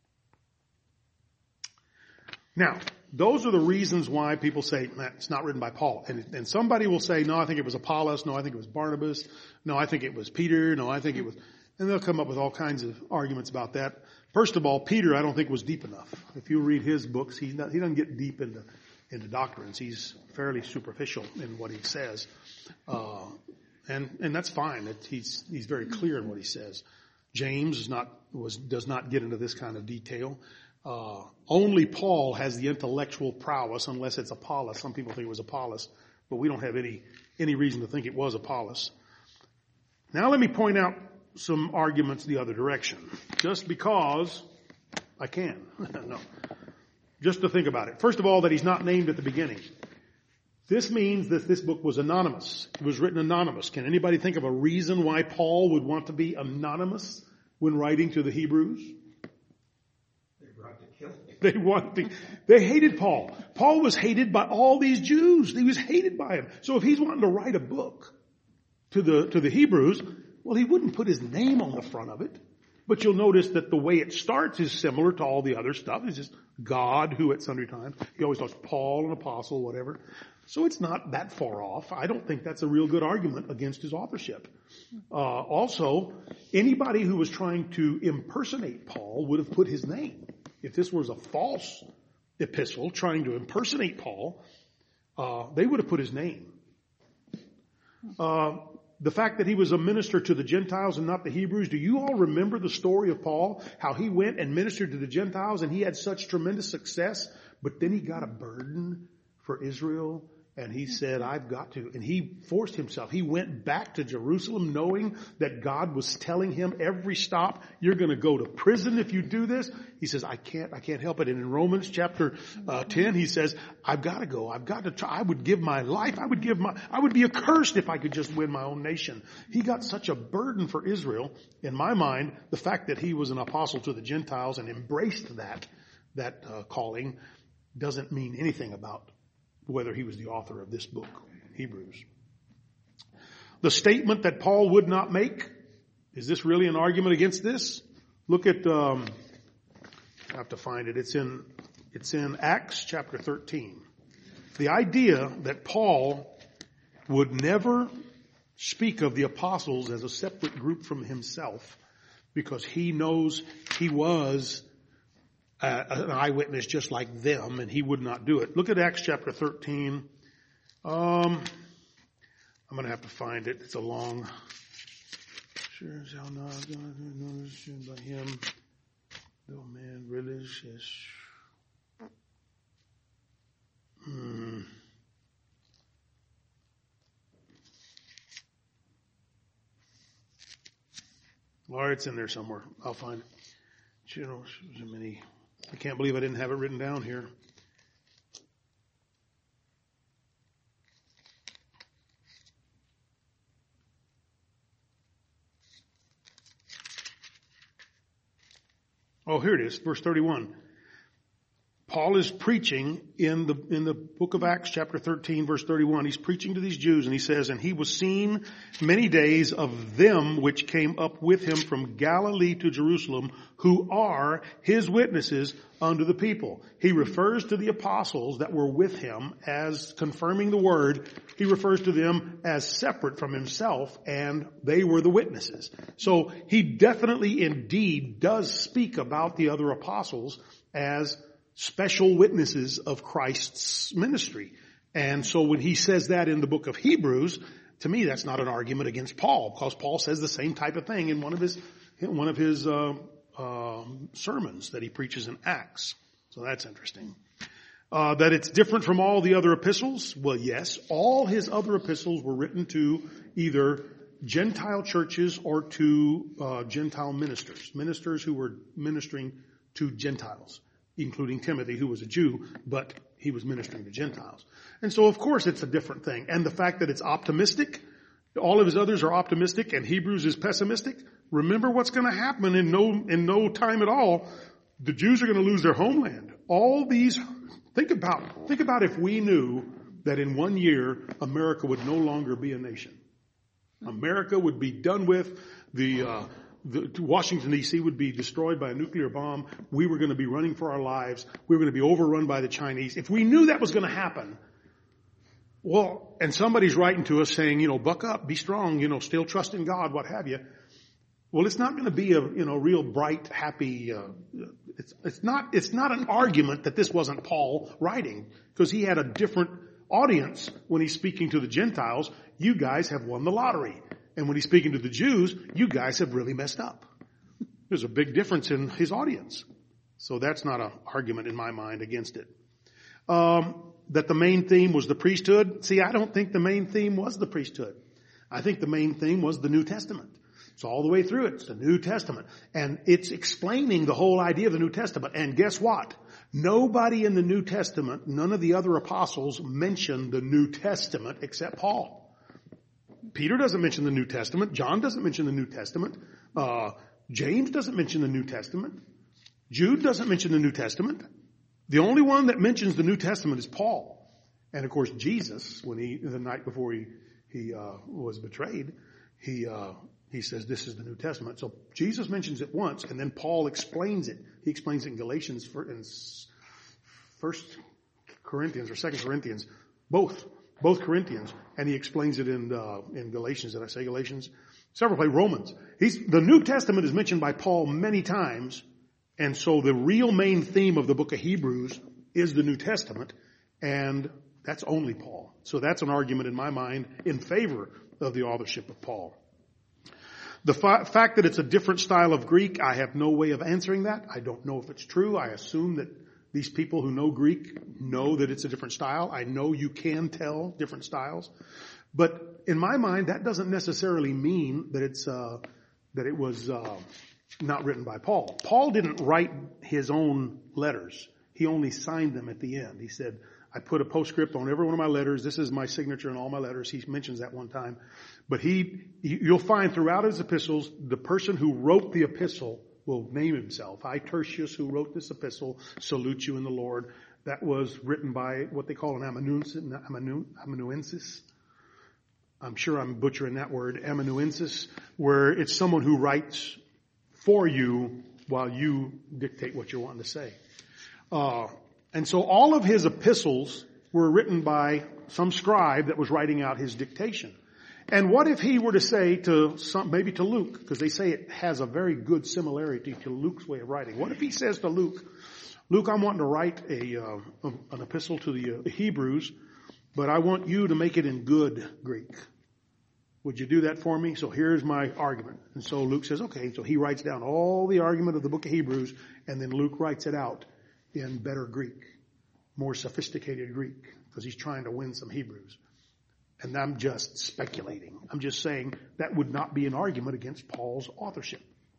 [SPEAKER 1] Now, those are the reasons why people say, nah, it's not written by Paul. And, and somebody will say, no, I think it was Apollos. No, I think it was Barnabas. No, I think it was Peter. No, I think it was... And they'll come up with all kinds of arguments about that. First of all, Peter, I don't think was deep enough. If you read his books, he's not, he doesn't get deep into, into doctrines. He's fairly superficial in what he says. Uh, and, and that's fine. It, he's, he's very clear in what he says. James is not, was, does not get into this kind of detail. Uh, only Paul has the intellectual prowess, unless it's Apollos. Some people think it was Apollos, but we don't have any, any reason to think it was Apollos. Now let me point out some arguments the other direction. Just because I can. No. Just to think about it. First of all, that he's not named at the beginning. This means that this book was anonymous. It was written anonymous. Can anybody think of a reason why Paul would want to be anonymous when writing to the Hebrews?
[SPEAKER 3] They brought to kill him.
[SPEAKER 1] They want to, they hated Paul. Paul was hated by all these Jews. He was hated by him. So if he's wanting to write a book to the, to the Hebrews, well, he wouldn't put his name on the front of it. But you'll notice that the way it starts is similar to all the other stuff. It's just God who at sundry times. He always talks Paul, an apostle, whatever. So it's not that far off. I don't think that's a real good argument against his authorship. Uh, also, anybody who was trying to impersonate Paul would have put his name. If this was a false epistle trying to impersonate Paul, uh, they would have put his name. Uh, The fact that he was a minister to the Gentiles and not the Hebrews. Do you all remember the story of Paul? How he went and ministered to the Gentiles and he had such tremendous success, but then he got a burden for Israel And he said, I've got to. And he forced himself. He went back to Jerusalem knowing that God was telling him every stop, you're going to go to prison if you do this. He says, I can't, I can't help it. And in Romans chapter uh, ten, he says, I've got to go. I've got to try. I would give my life. I would give my, I would be accursed if I could just win my own nation. He got such a burden for Israel. In my mind, the fact that he was an apostle to the Gentiles and embraced that, that uh, calling doesn't mean anything about whether he was the author of this book, Hebrews. The statement that Paul would not make, is this really an argument against this? Look at, um, I have to find it. It's in, it's in Acts chapter thirteen. The idea that Paul would never speak of the apostles as a separate group from himself because he knows he was Uh, an eyewitness just like them, and he would not do it. Look at Acts chapter thirteen. Um, I'm going to have to find it. It's a long. Sure shall not notice by him, though man religious. Hmm. Or it's in there somewhere. I'll find it. You know, so many. I can't believe I didn't have it written down here. Oh, here it is, verse thirty-one. Paul is preaching in the, in the book of Acts chapter thirteen verse thirty-one. He's preaching to these Jews and he says, and he was seen many days of them which came up with him from Galilee to Jerusalem, who are his witnesses unto the people. He refers to the apostles that were with him as confirming the word. He refers to them as separate from himself, and they were the witnesses. So he definitely indeed does speak about the other apostles as special witnesses of Christ's ministry. And so when he says that in the book of Hebrews, to me that's not an argument against Paul, because Paul says the same type of thing in one of his in one of his uh, uh, sermons that he preaches in Acts. So that's interesting. Uh, that it's different from all the other epistles? Well, yes. All his other epistles were written to either Gentile churches or to uh, Gentile ministers, ministers who were ministering to Gentiles, including Timothy, who was a Jew, but he was ministering to Gentiles. And so, of course, it's a different thing. And the fact that it's optimistic, all of his others are optimistic, and Hebrews is pessimistic. Remember what's going to happen in no, in no time at all. The Jews are going to lose their homeland. All these, think about, think about if we knew that in one year, America would no longer be a nation. America would be done with. The, uh, The, Washington, D C would be destroyed by a nuclear bomb. We were going to be running for our lives. We were going to be overrun by the Chinese. If we knew that was going to happen, well, and somebody's writing to us saying, you know, buck up, be strong, you know, still trust in God, what have you. Well, it's not going to be a, you know, real bright, happy, uh, it's, it's not, it's not an argument that this wasn't Paul writing, because he had a different audience when he's speaking to the Gentiles. You guys have won the lottery. And when he's speaking to the Jews, you guys have really messed up. There's a big difference in his audience. So that's not an argument in my mind against it. Um, that the main theme was the priesthood. See, I don't think the main theme was the priesthood. I think the main theme was the New Testament. It's all the way through it. It's the New Testament. And it's explaining the whole idea of the New Testament. And guess what? Nobody in the New Testament, none of the other apostles mentioned the New Testament except Paul. Peter doesn't mention the New Testament. John doesn't mention the New Testament. Uh, James doesn't mention the New Testament. Jude doesn't mention the New Testament. The only one that mentions the New Testament is Paul. And of course, Jesus, when he, the night before he, he, uh, was betrayed, he, uh, he says this is the New Testament. So Jesus mentions it once, and then Paul explains it. He explains it in Galatians, for, in First Corinthians or Second Corinthians, both. Both Corinthians, and he explains it in uh, in Galatians. Did I say Galatians? Several places. Romans. He's, the New Testament is mentioned by Paul many times, and so the real main theme of the book of Hebrews is the New Testament, and that's only Paul. So that's an argument in my mind in favor of the authorship of Paul. The fa- fact that it's a different style of Greek, I have no way of answering that. I don't know if it's true. I assume that These people who know Greek know that it's a different style. I know you can tell different styles. But in my mind, that doesn't necessarily mean that it's, uh, that it was, uh, not written by Paul. Paul didn't write his own letters. He only signed them at the end. He said, I put a postscript on every one of my letters. This is my signature on all my letters. He mentions that one time. But he, you'll find throughout his epistles, the person who wrote the epistle will name himself. I, Tertius, who wrote this epistle, salute you in the Lord. That was written by what they call an amanuensis. I'm sure I'm butchering that word, amanuensis, where it's someone who writes for you while you dictate what you're wanting to say. Uh, and so all of his epistles were written by some scribe that was writing out his dictation. And what if he were to say to some, maybe to Luke, because they say it has a very good similarity to Luke's way of writing. What if he says to Luke, Luke, I'm wanting to write a, uh, an epistle to the uh, Hebrews, but I want you to make it in good Greek. Would you do that for me? So here's my argument. And so Luke says, okay. So he writes down all the argument of the book of Hebrews, and then Luke writes it out in better Greek, more sophisticated Greek, because he's trying to win some Hebrews. And I'm just speculating. I'm just saying that would not be an argument against Paul's authorship.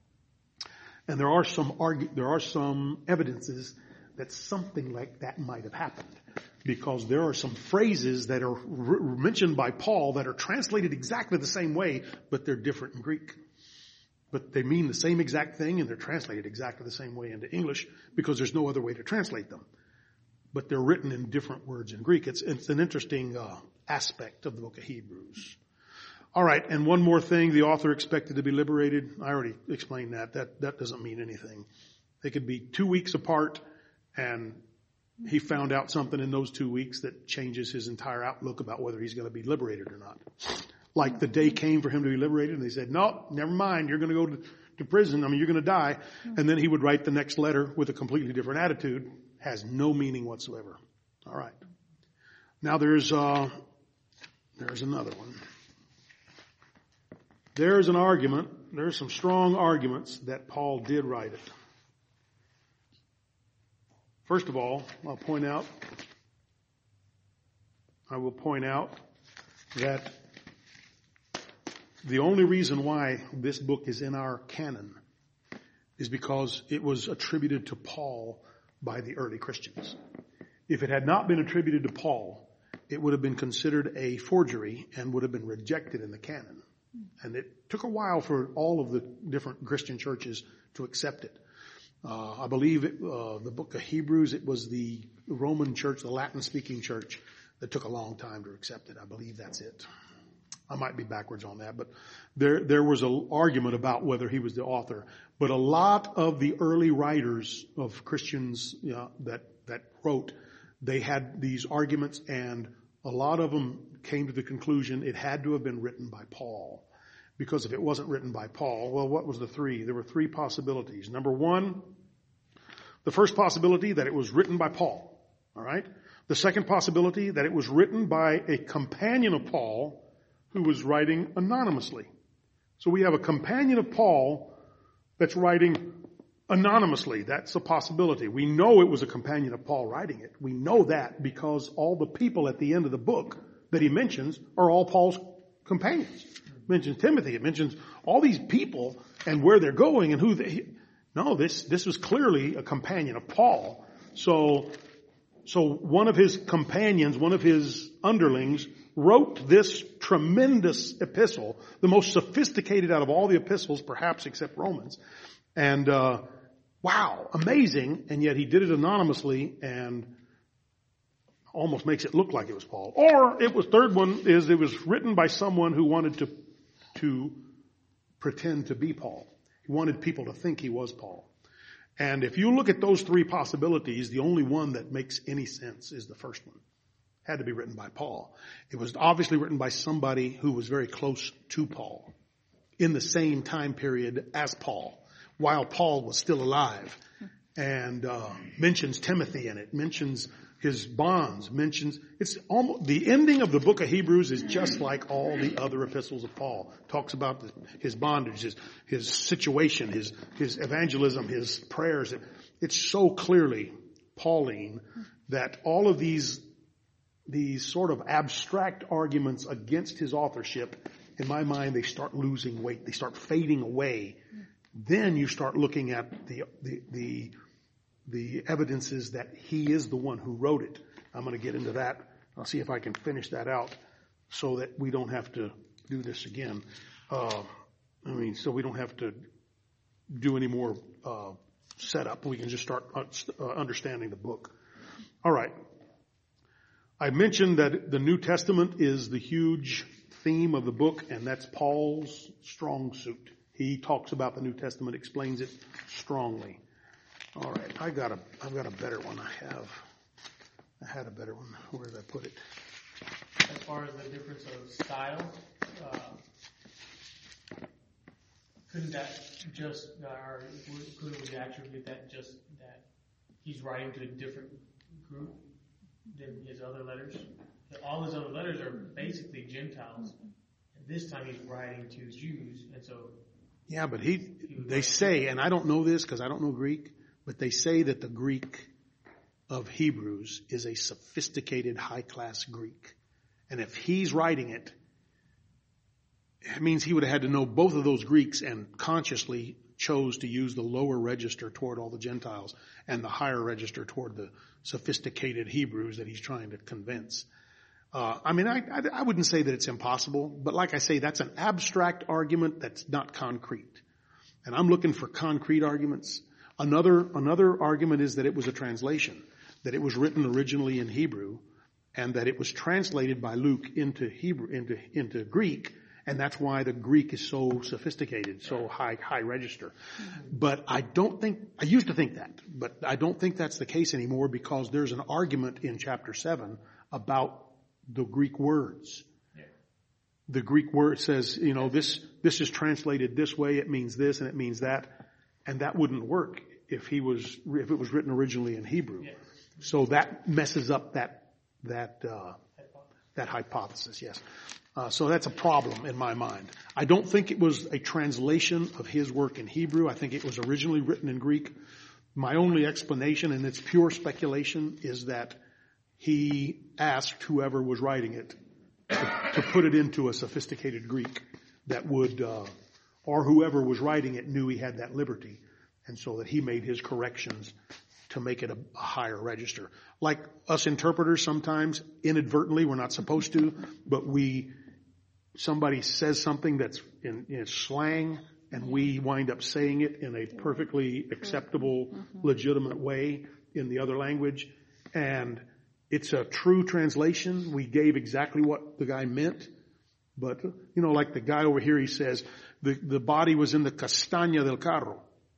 [SPEAKER 1] And there are some argu- there are some evidences that something like that might have happened, because there are some phrases that are r- mentioned by Paul that are translated exactly the same way, but they're different in Greek. But they mean the same exact thing, and they're translated exactly the same way into English because there's no other way to translate them. But they're written in different words in Greek. It's, it's an interesting uh, aspect of the book of Hebrews. All right, and one more thing. The author expected to be liberated. I already explained that. That that doesn't mean anything. They could be two weeks apart, and he found out something in those two weeks that changes his entire outlook about whether he's going to be liberated or not. Like the day came for him to be liberated, and they said, no, never mind, you're going to go to, to prison. I mean, you're going to die. And then he would write the next letter with a completely different attitude. Has no meaning whatsoever. All right. Now there's, uh, there's another one. There's an argument. There's some strong arguments that Paul did write it. First of all, I'll point out, I will point out that the only reason why this book is in our canon is because it was attributed to Paul by the early Christians. If it had not been attributed to Paul, it would have been considered a forgery and would have been rejected in the canon. And it took a while for all of the different Christian churches to accept it. Uh, I believe it, uh, the book of Hebrews, it was the Roman church, the Latin-speaking church, that took a long time to accept it. I believe that's it. I might be backwards on that, but there there was an argument about whether he was the author. But a lot of the early writers of Christians, you know, that that wrote, they had these arguments, and a lot of them came to the conclusion it had to have been written by Paul. Because if it wasn't written by Paul, well, what was the three? There were three possibilities. Number one, the first possibility, that it was written by Paul. All right? The second possibility, that it was written by a companion of Paul who was writing anonymously. So we have a companion of Paul that's writing anonymously. That's a possibility. We know it was a companion of Paul writing it. We know that because all the people at the end of the book that he mentions are all Paul's companions. It mentions Timothy. It mentions all these people and where they're going and who they... No, this, this was clearly a companion of Paul. So, so one of his companions, one of his underlings, wrote this tremendous epistle, the most sophisticated out of all the epistles, perhaps except Romans. And, uh, wow, amazing. And yet he did it anonymously and almost makes it look like it was Paul. Or it was, third one is it was written by someone who wanted to, to pretend to be Paul. He wanted people to think he was Paul. And if you look at those three possibilities, the only one that makes any sense is the first one. Had to be written by Paul. It was obviously written by somebody who was very close to Paul in the same time period as Paul, while Paul was still alive, and uh, mentions Timothy in it, mentions his bonds, mentions it's almost the ending of the book of Hebrews is just like all the other epistles of Paul. Talks about the, his bondage, his his situation, his his evangelism, his prayers. It, it's so clearly Pauline that all of these, these sort of abstract arguments against his authorship, in my mind, they start losing weight. They start fading away. Then you start looking at the, the, the, the evidences that he is the one who wrote it. I'm going to get into that. I'll see if I can finish that out so that we don't have to do this again. Uh, I mean, so we don't have to do any more uh, setup. We can just start uh, understanding the book. All right. I mentioned that the New Testament is the huge theme of the book, and that's Paul's strong suit. He talks about the New Testament, explains it strongly. All right. I got a, I've got a better one. I have. I had a better one. Where did I put it?
[SPEAKER 4] As far as the difference of style, uh, couldn't that just, or couldn't we attribute that just that he's writing to a different group than his other letters? All his other letters are basically Gentiles, and this time he's writing to Jews, and so.
[SPEAKER 1] Yeah, but he, they say, and I don't know this because I don't know Greek, but they say that the Greek of Hebrews is a sophisticated, high-class Greek. And if he's writing it, it means he would have had to know both of those Greeks and consciously chose to use the lower register toward all the Gentiles and the higher register toward the sophisticated Hebrews that he's trying to convince. Uh, I mean, I, I, I wouldn't say that it's impossible, but like I say, that's an abstract argument that's not concrete. And I'm looking for concrete arguments. Another, another argument is that it was a translation, that it was written originally in Hebrew, and that it was translated by Luke into Hebrew, into, into Greek, and that's why the Greek is so sophisticated, so high, high register. Mm-hmm. But I don't think, I used to think that, but I don't think that's the case anymore because there's an argument in chapter seven about the Greek words. Yeah. The Greek word says, you know, this, this is translated this way, it means this and it means that, and that wouldn't work if he was, if it was written originally in Hebrew. Yeah. So that messes up that, that, uh, that hypothesis, yes. Uh, so that's a problem in my mind. I don't think it was a translation of his work in Hebrew. I think it was originally written in Greek. My only explanation, and it's pure speculation, is that he asked whoever was writing it to, to put it into a sophisticated Greek that would, uh, or whoever was writing it knew he had that liberty, and so that he made his corrections to make it a, a higher register. Like us interpreters sometimes, inadvertently, we're not supposed to, but we, somebody says something that's in, in slang, and we wind up saying it in a perfectly acceptable, legitimate way in the other language, and it's a true translation. We gave exactly what the guy meant, but, you know, like the guy over here, he says, the, the body was in the castaña del carro.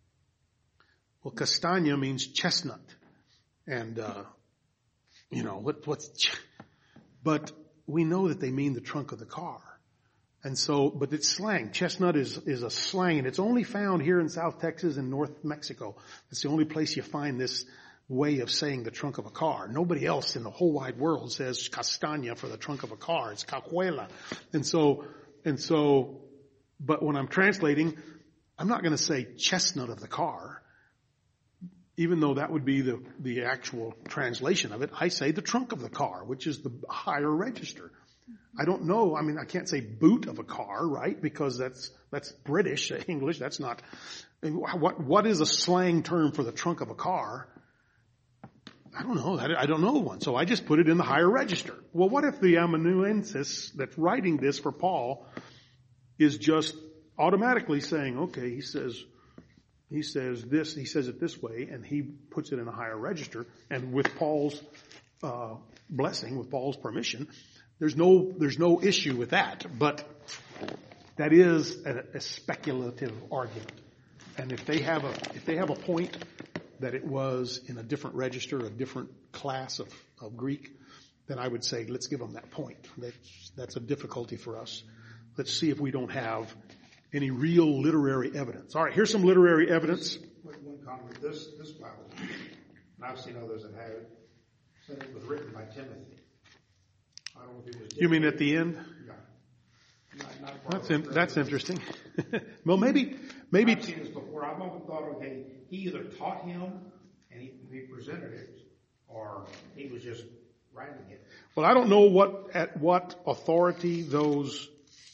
[SPEAKER 1] Well, castaña means chestnut. And, uh, you know, what, what's, ch- but we know that they mean the trunk of the car. And so, but it's slang. Chestnut is, is a slang, and it's only found here in South Texas and North Mexico. It's the only place you find this way of saying the trunk of a car. Nobody else in the whole wide world says castaña for the trunk of a car. It's cajuela. And so, and so, but when I'm translating, I'm not going to say chestnut of the car. Even though that would be the, the actual translation of it, I say the trunk of the car, which is the higher register. I don't know. I mean, I can't say boot of a car, right? Because that's, that's British English. That's not, what, what is a slang term for the trunk of a car? I don't know. I, I don't know one. So I just put it in the higher register. Well, what if the amanuensis that's writing this for Paul is just automatically saying, okay, he says, He says this, he says it this way, and he puts it in a higher register. And with Paul's uh, blessing, with Paul's permission, there's no there's no issue with that. But that is a, a speculative argument. And if they have a if they have a point that it was in a different register, a different class of, of Greek, then I would say let's give them that point. That's that's a difficulty for us. Let's see if we don't have any real literary evidence. All right, here's some literary evidence.
[SPEAKER 3] One comment. This this Bible, and I've seen others that have it, said it was written by Timothy. I don't know if it was.
[SPEAKER 1] You mean at the end?
[SPEAKER 3] Yeah. Not, not
[SPEAKER 1] that's in, that's interesting. Well, maybe maybe.
[SPEAKER 3] I've seen this before. I've often thought, okay, he either taught him and he, he presented it, or he was just writing it.
[SPEAKER 1] Well, I don't know what, at what authority those,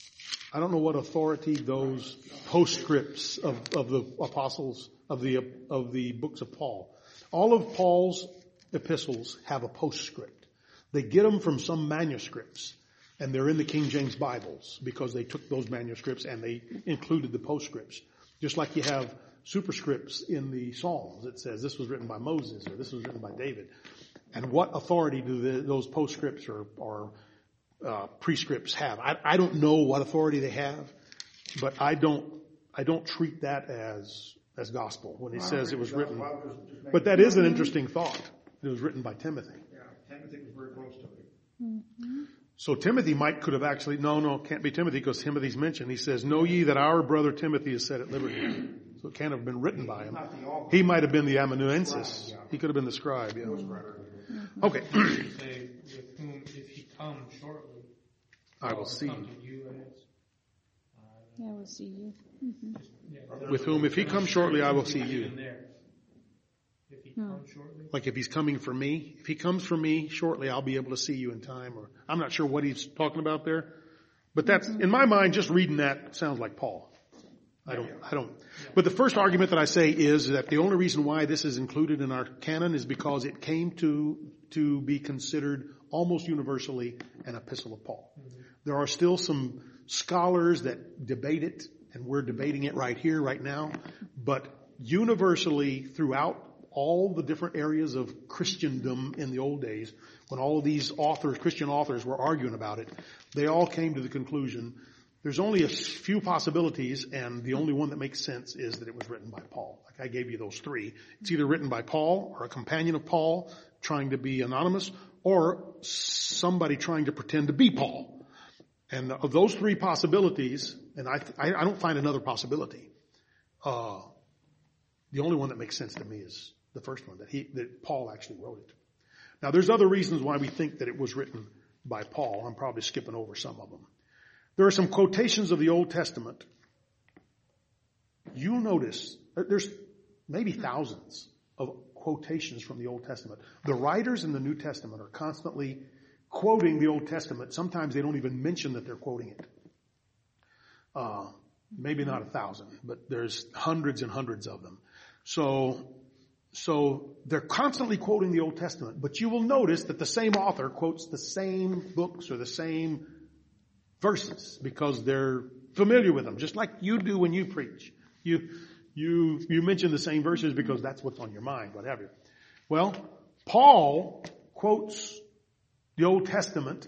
[SPEAKER 1] I don't know what authority those postscripts of, of the apostles, of the, of the books of Paul. All of Paul's epistles have a postscript. They get them from some manuscripts, and they're in the King James Bibles because they took those manuscripts and they included the postscripts. Just like you have superscripts in the Psalms. It says this was written by Moses or this was written by David. And what authority do the, those postscripts or, or uh, prescripts have? I, I don't know what authority they have, but I don't I don't treat that as as gospel when he says it was written. But that is an interesting thought. It was written by Timothy.
[SPEAKER 3] Yeah, Timothy was very close to it.
[SPEAKER 2] Mm-hmm.
[SPEAKER 1] So Timothy might could have actually no no can't be Timothy because Timothy's mentioned. He says, "Know ye that our brother Timothy is set at liberty." So it can't have been written by him. He might have been the amanuensis. He could have been the scribe. Yeah.
[SPEAKER 2] Mm-hmm.
[SPEAKER 1] Okay.
[SPEAKER 4] Say, with whom, if he comes shortly,
[SPEAKER 1] I will see.
[SPEAKER 4] come to you, I guess. Uh,
[SPEAKER 2] Yeah, we'll see you. Mm-hmm.
[SPEAKER 4] just, yeah.
[SPEAKER 1] With whom, if he comes shortly, I will see you.
[SPEAKER 4] Even there. If he comes shortly.
[SPEAKER 1] Like if he's coming for me, if he comes for me shortly, I'll be able to see you in time. Or I'm not sure what he's talking about there, but that's in my mind. Just reading that sounds like Paul. I don't, I don't. But the first argument that I say is that the only reason why this is included in our canon is because it came to to be considered almost universally an epistle of Paul. Mm-hmm. There are still some scholars that debate it, and we're debating it right here, right now. But universally throughout all the different areas of Christendom in the old days, when all of these authors, Christian authors, were arguing about it, they all came to the conclusion there's only a few possibilities, and the only one that makes sense is that it was written by Paul. Like I gave you those three. It's either written by Paul or a companion of Paul trying to be anonymous, or somebody trying to pretend to be Paul. And of those three possibilities, and I I, I don't find another possibility. Uh, the only one that makes sense to me is the first one, that he that Paul actually wrote it. Now, there's other reasons why we think that it was written by Paul. I'm probably skipping over some of them. There are some quotations of the Old Testament. You'll notice there's maybe thousands of quotations from the Old Testament. The writers in the New Testament are constantly quoting the Old Testament. Sometimes they don't even mention that they're quoting it. Uh, maybe not a thousand, but there's hundreds and hundreds of them. So, so they're constantly quoting the Old Testament, but you will notice that the same author quotes the same books or the same verses because they're familiar with them, just like you do when you preach. You, you, you mention the same verses because that's what's on your mind, what have you. Well, Paul quotes the Old Testament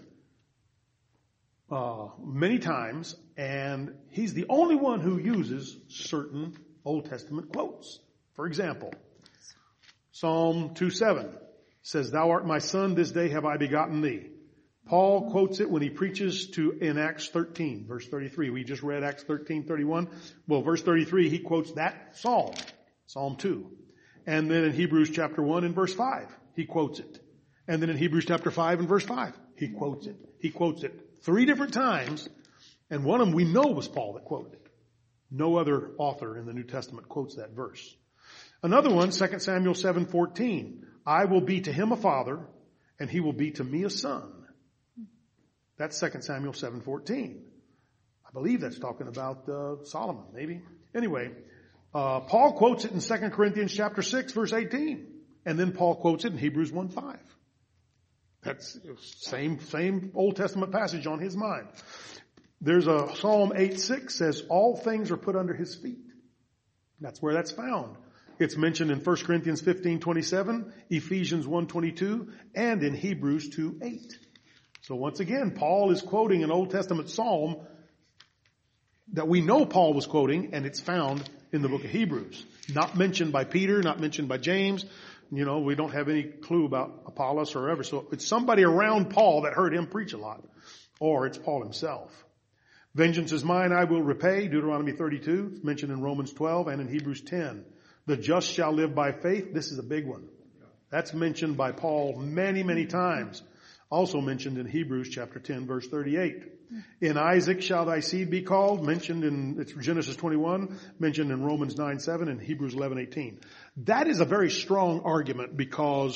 [SPEAKER 1] uh, many times, and he's the only one who uses certain Old Testament quotes. For example, Psalm two seven says, "Thou art my son, this day have I begotten thee." Paul quotes it when he preaches to in Acts thirteen, verse thirty-three. We just read Acts thirteen thirty-one. Well, verse thirty-three, he quotes that psalm, Psalm two. And then in Hebrews chapter one and verse five, he quotes it. And then in Hebrews chapter five and verse five, he quotes it. He quotes it three different times, and one of them we know was Paul that quoted it. No other author in the New Testament quotes that verse. Another one, Second Samuel seven fourteen. "I will be to him a father, and he will be to me a son." That's Second Samuel seven fourteen. I believe that's talking about uh, Solomon, maybe. Anyway, uh, Paul quotes it in Second Corinthians chapter six, verse eighteen. And then Paul quotes it in Hebrews one five. That's same, same Old Testament passage on his mind. There's a Psalm eight six says, "All things are put under his feet." That's where that's found. It's mentioned in First Corinthians fifteen twenty-seven, Ephesians one twenty-two, and in Hebrews two eight. So once again, Paul is quoting an Old Testament psalm that we know Paul was quoting, and it's found in the book of Hebrews. Not mentioned by Peter, not mentioned by James. You know, we don't have any clue about Apollos or ever. So it's somebody around Paul that heard him preach a lot. Or it's Paul himself. "Vengeance is mine, I will repay," Deuteronomy thirty-two. It's mentioned in Romans twelve and in Hebrews ten. "The just shall live by faith." This is a big one. That's mentioned by Paul many, many times. Also mentioned in Hebrews chapter ten, verse thirty-eight. "In Isaac shall thy seed be called," mentioned in it's Genesis twenty-one, mentioned in Romans nine seven and Hebrews eleven eighteen. That is a very strong argument because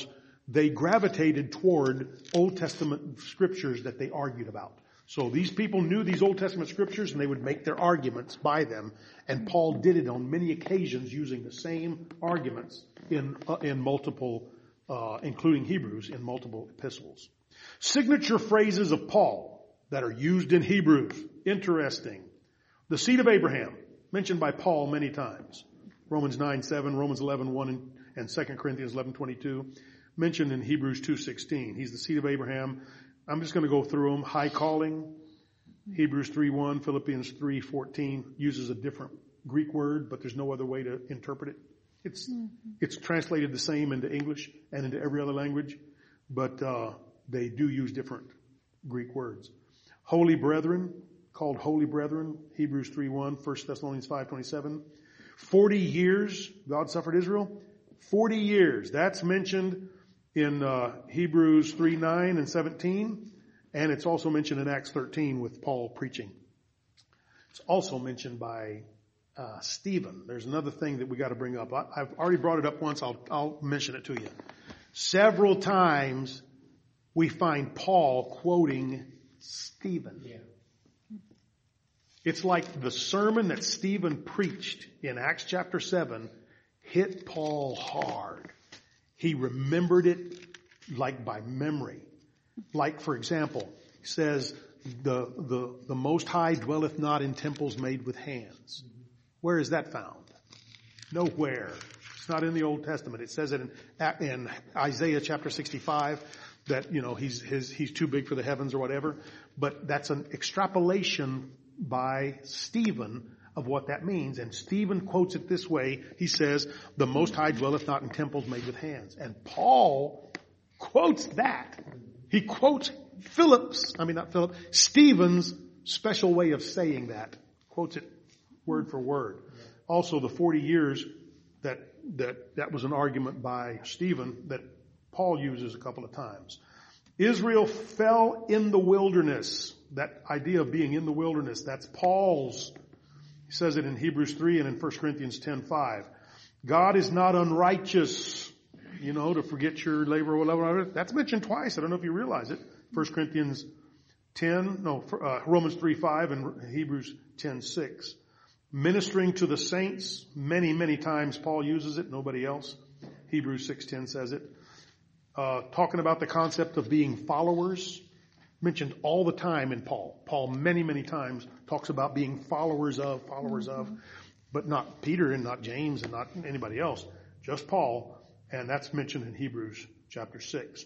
[SPEAKER 1] they gravitated toward Old Testament scriptures that they argued about. So these people knew these Old Testament scriptures and they would make their arguments by them. And Paul did it on many occasions using the same arguments in, uh, in multiple, uh, including Hebrews, in multiple epistles. Signature phrases of Paul that are used in Hebrews. Interesting. The seed of Abraham, mentioned by Paul many times. Romans nine seven, Romans eleven one, and, and Second Corinthians eleven twenty-two. Mentioned in Hebrews two sixteen. He's the seed of Abraham. I'm just going to go through them. High calling, Hebrews three one, Philippians three fourteen uses a different Greek word, but there's no other way to interpret it. It's mm-hmm. it's translated the same into English and into every other language, but uh, they do use different Greek words. Holy brethren, called holy brethren, Hebrews three one, First Thessalonians five twenty-seven. Forty years God suffered Israel. Forty years. That's mentioned in uh, Hebrews three nine and seventeen, and it's also mentioned in Acts thirteen with Paul preaching. It's also mentioned by uh, Stephen. There's another thing that we got to bring up. I, I've already brought it up once. I'll, I'll mention it to you. Several times we find Paul quoting Stephen.
[SPEAKER 4] Yeah.
[SPEAKER 1] It's like the sermon that Stephen preached in Acts chapter seven hit Paul hard. He remembered it like by memory. Like, for example, he says, the, the, the Most High dwelleth not in temples made with hands. Where is that found? Nowhere. It's not in the Old Testament. It says it in, in Isaiah chapter sixty-five that, you know, he's, his, he's too big for the heavens or whatever. But that's an extrapolation by Stephen of what that means. And Stephen quotes it this way. He says, the Most High dwelleth not in temples made with hands. And Paul quotes that. He quotes Philip's, I mean not Philip, Stephen's special way of saying that. Quotes it word for word. Also the forty years that, that, that was an argument by Stephen that Paul uses a couple of times. Israel fell in the wilderness. That idea of being in the wilderness, that's Paul's. He says it in Hebrews three and in First Corinthians ten five. God is not unrighteous, you know, to forget your labor or whatever. That's mentioned twice. I don't know if you realize it. First Corinthians ten, no, uh, Romans three five and Hebrews ten six. Ministering to the saints, many, many times Paul uses it, nobody else. Hebrews six ten says it. Uh, talking about the concept of being followers, mentioned all the time in Paul. Paul many, many times talks about being followers of, followers mm-hmm. of, but not Peter and not James and not anybody else, just Paul, and that's mentioned in Hebrews chapter six.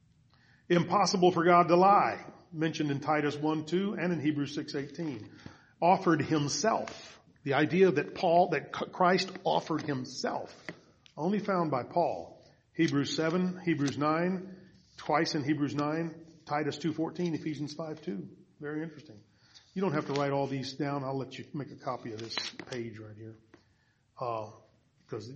[SPEAKER 1] Impossible for God to lie, mentioned in Titus one two and in Hebrews six eighteen. Offered himself, the idea that Paul, that Christ offered himself, only found by Paul. Hebrews seven, Hebrews nine, twice in Hebrews nine, Titus two fourteen, Ephesians five two. Very interesting. You don't have to write all these down. I'll let you make a copy of this page right here. Uh, because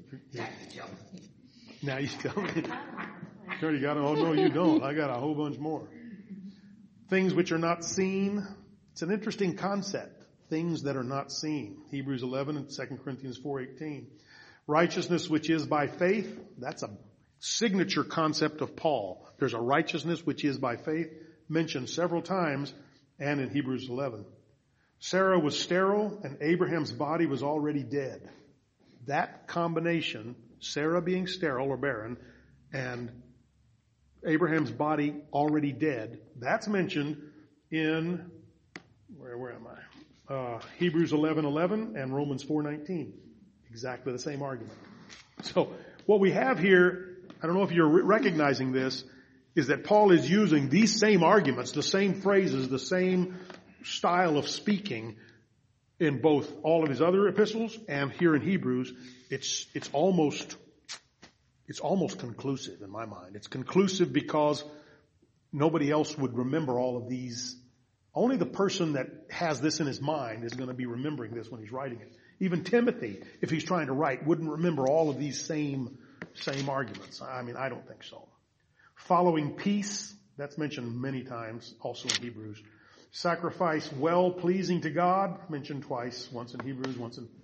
[SPEAKER 1] now you tell me. Sure, you got it. Oh no, you don't. I got a whole bunch more. Things which are not seen. It's an interesting concept. Things that are not seen. Hebrews eleven and Second Corinthians four eighteen. Righteousness which is by faith. That's a signature concept of Paul. There's a righteousness which is by faith, mentioned several times, and in Hebrews eleven. Sarah was sterile and Abraham's body was already dead. That combination, Sarah being sterile or barren, and Abraham's body already dead, that's mentioned in, where, where am I? Uh, Hebrews eleven eleven and Romans four nineteen. Exactly the same argument. So what we have here, I don't know if you're recognizing this, is that Paul is using these same arguments, the same phrases, the same style of speaking in both all of his other epistles and here in Hebrews. It's, it's almost, it's almost conclusive in my mind. It's conclusive because nobody else would remember all of these. Only the person that has this in his mind is going to be remembering this when he's writing it. Even Timothy, if he's trying to write, wouldn't remember all of these same Same arguments. I mean, I don't think so. Following peace, that's mentioned many times, also in Hebrews. Sacrifice well pleasing to God, mentioned twice, once in Hebrews, once in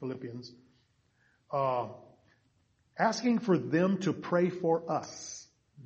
[SPEAKER 1] Philippians. Uh, asking for them to pray for us.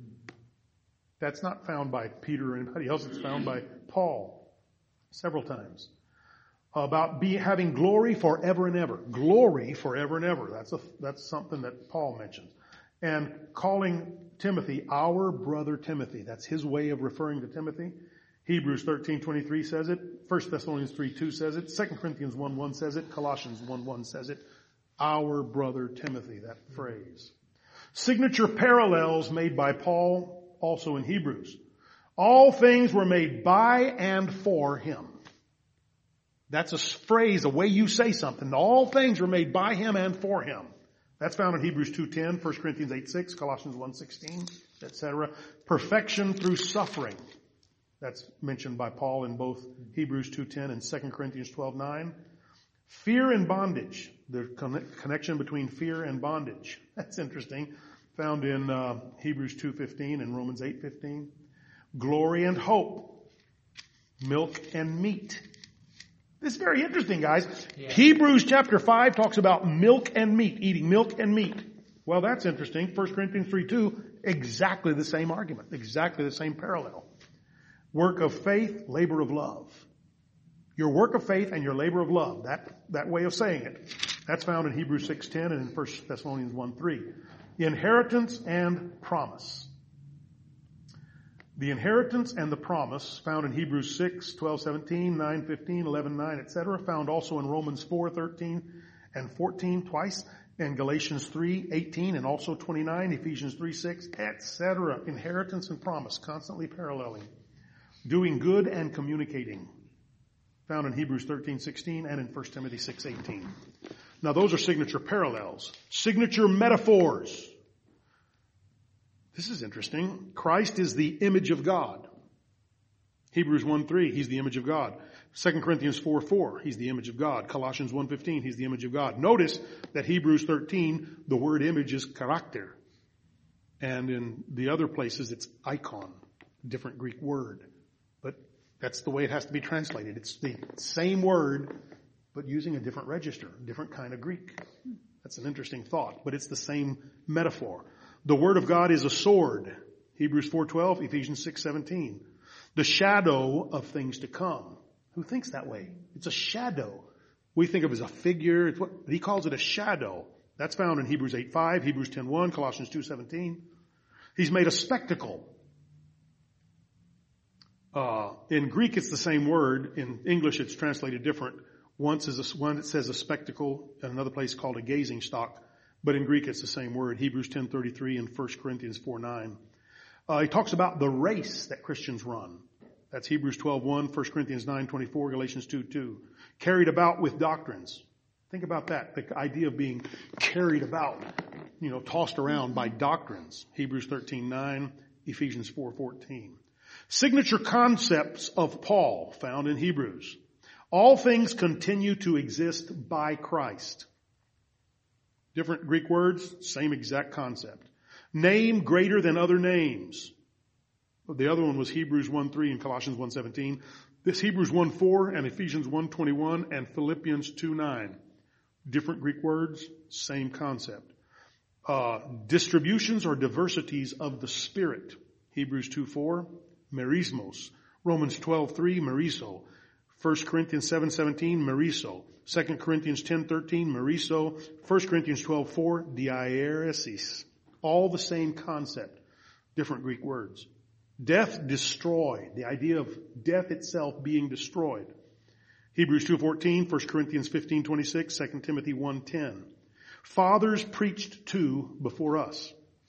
[SPEAKER 1] That's not found by Peter or anybody else. It's found by Paul several times. About be, having glory forever and ever. Glory forever and ever. That's a, that's something that Paul mentions. And calling Timothy our brother Timothy. That's his way of referring to Timothy. Hebrews thirteen twenty-three says it. First Thessalonians three two says it. Second Corinthians one one says it. Colossians one one says it. Our brother Timothy, that phrase. Signature parallels made by Paul also in Hebrews. All things were made by and for him. That's a phrase, a way you say something. All things were made by him and for him. That's found in Hebrews two ten, First Corinthians eight six, Colossians one sixteen, et cetera. Perfection through suffering. That's mentioned by Paul in both Hebrews two ten and Second Corinthians twelve nine. Fear and bondage. The con- connection between fear and bondage. That's interesting. Found in uh, Hebrews two fifteen and Romans eight fifteen. Glory and hope. Milk and meat. This is very interesting, guys. Yeah. Hebrews chapter five talks about milk and meat, eating milk and meat. Well, that's interesting. First Corinthians three two, exactly the same argument, exactly the same parallel. Work of faith, labor of love. Your work of faith and your labor of love, that, that way of saying it. That's found in Hebrews six ten and in First Thessalonians one three. Inheritance and promise. The inheritance and the promise found in Hebrews six, twelve, seventeen, nine, fifteen, eleven, nine, et cetera. Found also in Romans four, thirteen and fourteen twice, and Galatians three, eighteen and also twenty-nine, Ephesians three, six, et cetera. Inheritance and promise, constantly paralleling. Doing good and communicating. Found in Hebrews thirteen, sixteen and in First Timothy six, eighteen. Now those are signature parallels. Signature metaphors. This is interesting. Christ is the image of God. Hebrews one three, he's the image of God. Second Corinthians four four, he's the image of God. Colossians one fifteen, he's the image of God. Notice that Hebrews thirteen, the word image is character. And in the other places it's icon, different Greek word. But that's the way it has to be translated. It's the same word, but using a different register, different kind of Greek. That's an interesting thought, but it's the same metaphor. The word of God is a sword. Hebrews four twelve, Ephesians six seventeen. The shadow of things to come. Who thinks that way? It's a shadow. We think of it as a figure. It's what, he calls it a shadow. That's found in Hebrews eight five, Hebrews ten one, Colossians two seventeen. He's made a spectacle. Uh, in Greek, it's the same word. In English, it's translated different. Once is a, one that says a spectacle, and another place called a gazing stock. But in Greek, it's the same word. Hebrews ten thirty-three and First Corinthians four nine. Uh, he talks about the race that Christians run. That's Hebrews twelve one, First Corinthians nine twenty-four, Galatians two two. Carried about with doctrines. Think about that. The idea of being carried about, you know, tossed around by doctrines. Hebrews thirteen nine, Ephesians four fourteen. Signature concepts of Paul found in Hebrews. All things continue to exist by Christ. Different Greek words, same exact concept. Name greater than other names. The other one was Hebrews one three and Colossians one seventeen. This Hebrews one four and Ephesians one twenty-one and Philippians two nine. Different Greek words, same concept. Uh, distributions or diversities of the Spirit. Hebrews two four, merismos. Romans twelve three, meriso. First Corinthians seven seventeen, meriso. Second Corinthians ten thirteen, meriso. First Corinthians twelve four, diaeresis. All the same concept. Different Greek words. Death destroyed. The idea of death itself being destroyed. Hebrews two fourteen, First Corinthians fifteen twenty-six, Second Timothy one ten. Fathers preached to before us.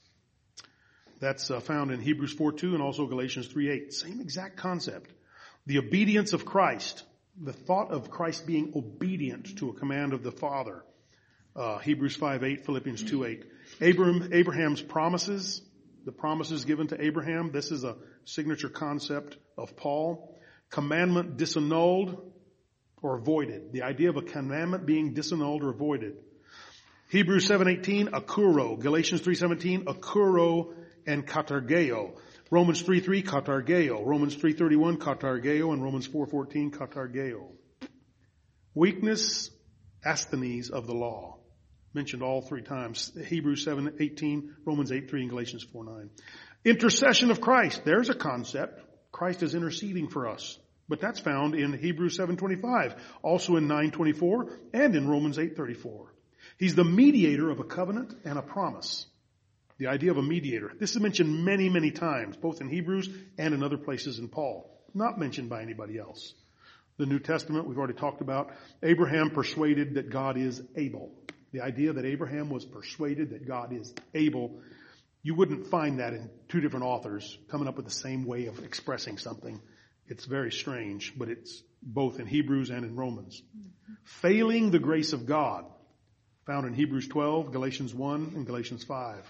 [SPEAKER 1] That's uh, found in Hebrews four two and also Galatians three eight. Same exact concept. The obedience of Christ. The thought of Christ being obedient to a command of the Father. Uh, Hebrews five eight, Philippians two eight. Abraham, Abraham's promises. The promises given to Abraham. This is a signature concept of Paul. Commandment disannulled or voided. The idea of a commandment being disannulled or voided. Hebrews seven eighteen, akuro. Galatians three seventeen, akuro and katargeo. Romans three three, katargeo. Romans three thirty-one, katargeo. And Romans four fourteen, katargeo. Weakness, asthenes of the law. Mentioned all three times. Hebrews seven eighteen, Romans eight three, and Galatians four nine. Intercession of Christ. There's a concept. Christ is interceding for us. But that's found in Hebrews seven twenty-five, also in nine twenty-four, and in Romans eight thirty-four. He's the mediator of a covenant and a promise. The idea of a mediator. This is mentioned many, many times, both in Hebrews and in other places in Paul. Not mentioned by anybody else. The New Testament, we've already talked about. Abraham persuaded that God is able. The idea that Abraham was persuaded that God is able, you wouldn't find that in two different authors coming up with the same way of expressing something. It's very strange, but it's both in Hebrews and in Romans. Mm-hmm. Failing the grace of God, found in Hebrews twelve, Galatians one, and Galatians five.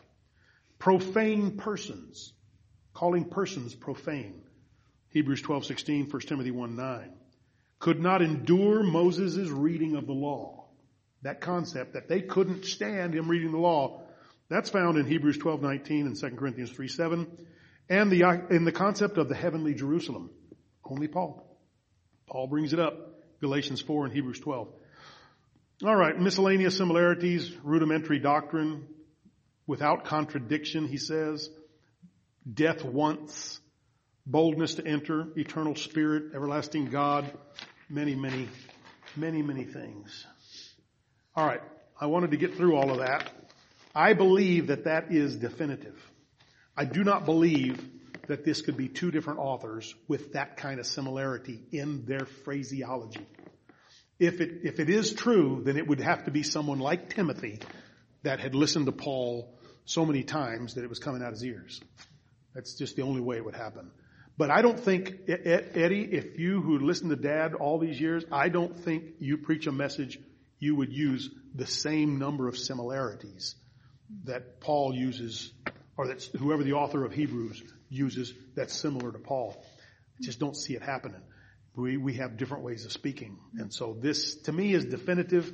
[SPEAKER 1] Profane persons, calling persons profane. Hebrews twelve sixteen, First Timothy one nine. Could not endure Moses' reading of the law. That concept that they couldn't stand him reading the law, that's found in Hebrews twelve nineteen and Second Corinthians three seven. And the, in the concept of the heavenly Jerusalem. Only Paul. Paul brings it up. Galatians four and Hebrews twelve. All right, miscellaneous similarities, rudimentary doctrine, without contradiction, he says. Death once, boldness to enter, eternal spirit, everlasting God, many, many, many, many things. All right, I wanted to get through all of that. I believe that that is definitive. I do not believe that this could be two different authors with that kind of similarity in their phraseology. If it, if it is true, then it would have to be someone like Timothy that had listened to Paul so many times that it was coming out his ears. That's just the only way it would happen. But I don't think, Eddie, if you who listened to Dad all these years, I don't think you preach a message, you would use the same number of similarities that Paul uses, or that whoever the author of Hebrews uses that's similar to Paul. I just don't see it happening. We, we have different ways of speaking. And so this, to me, is definitive.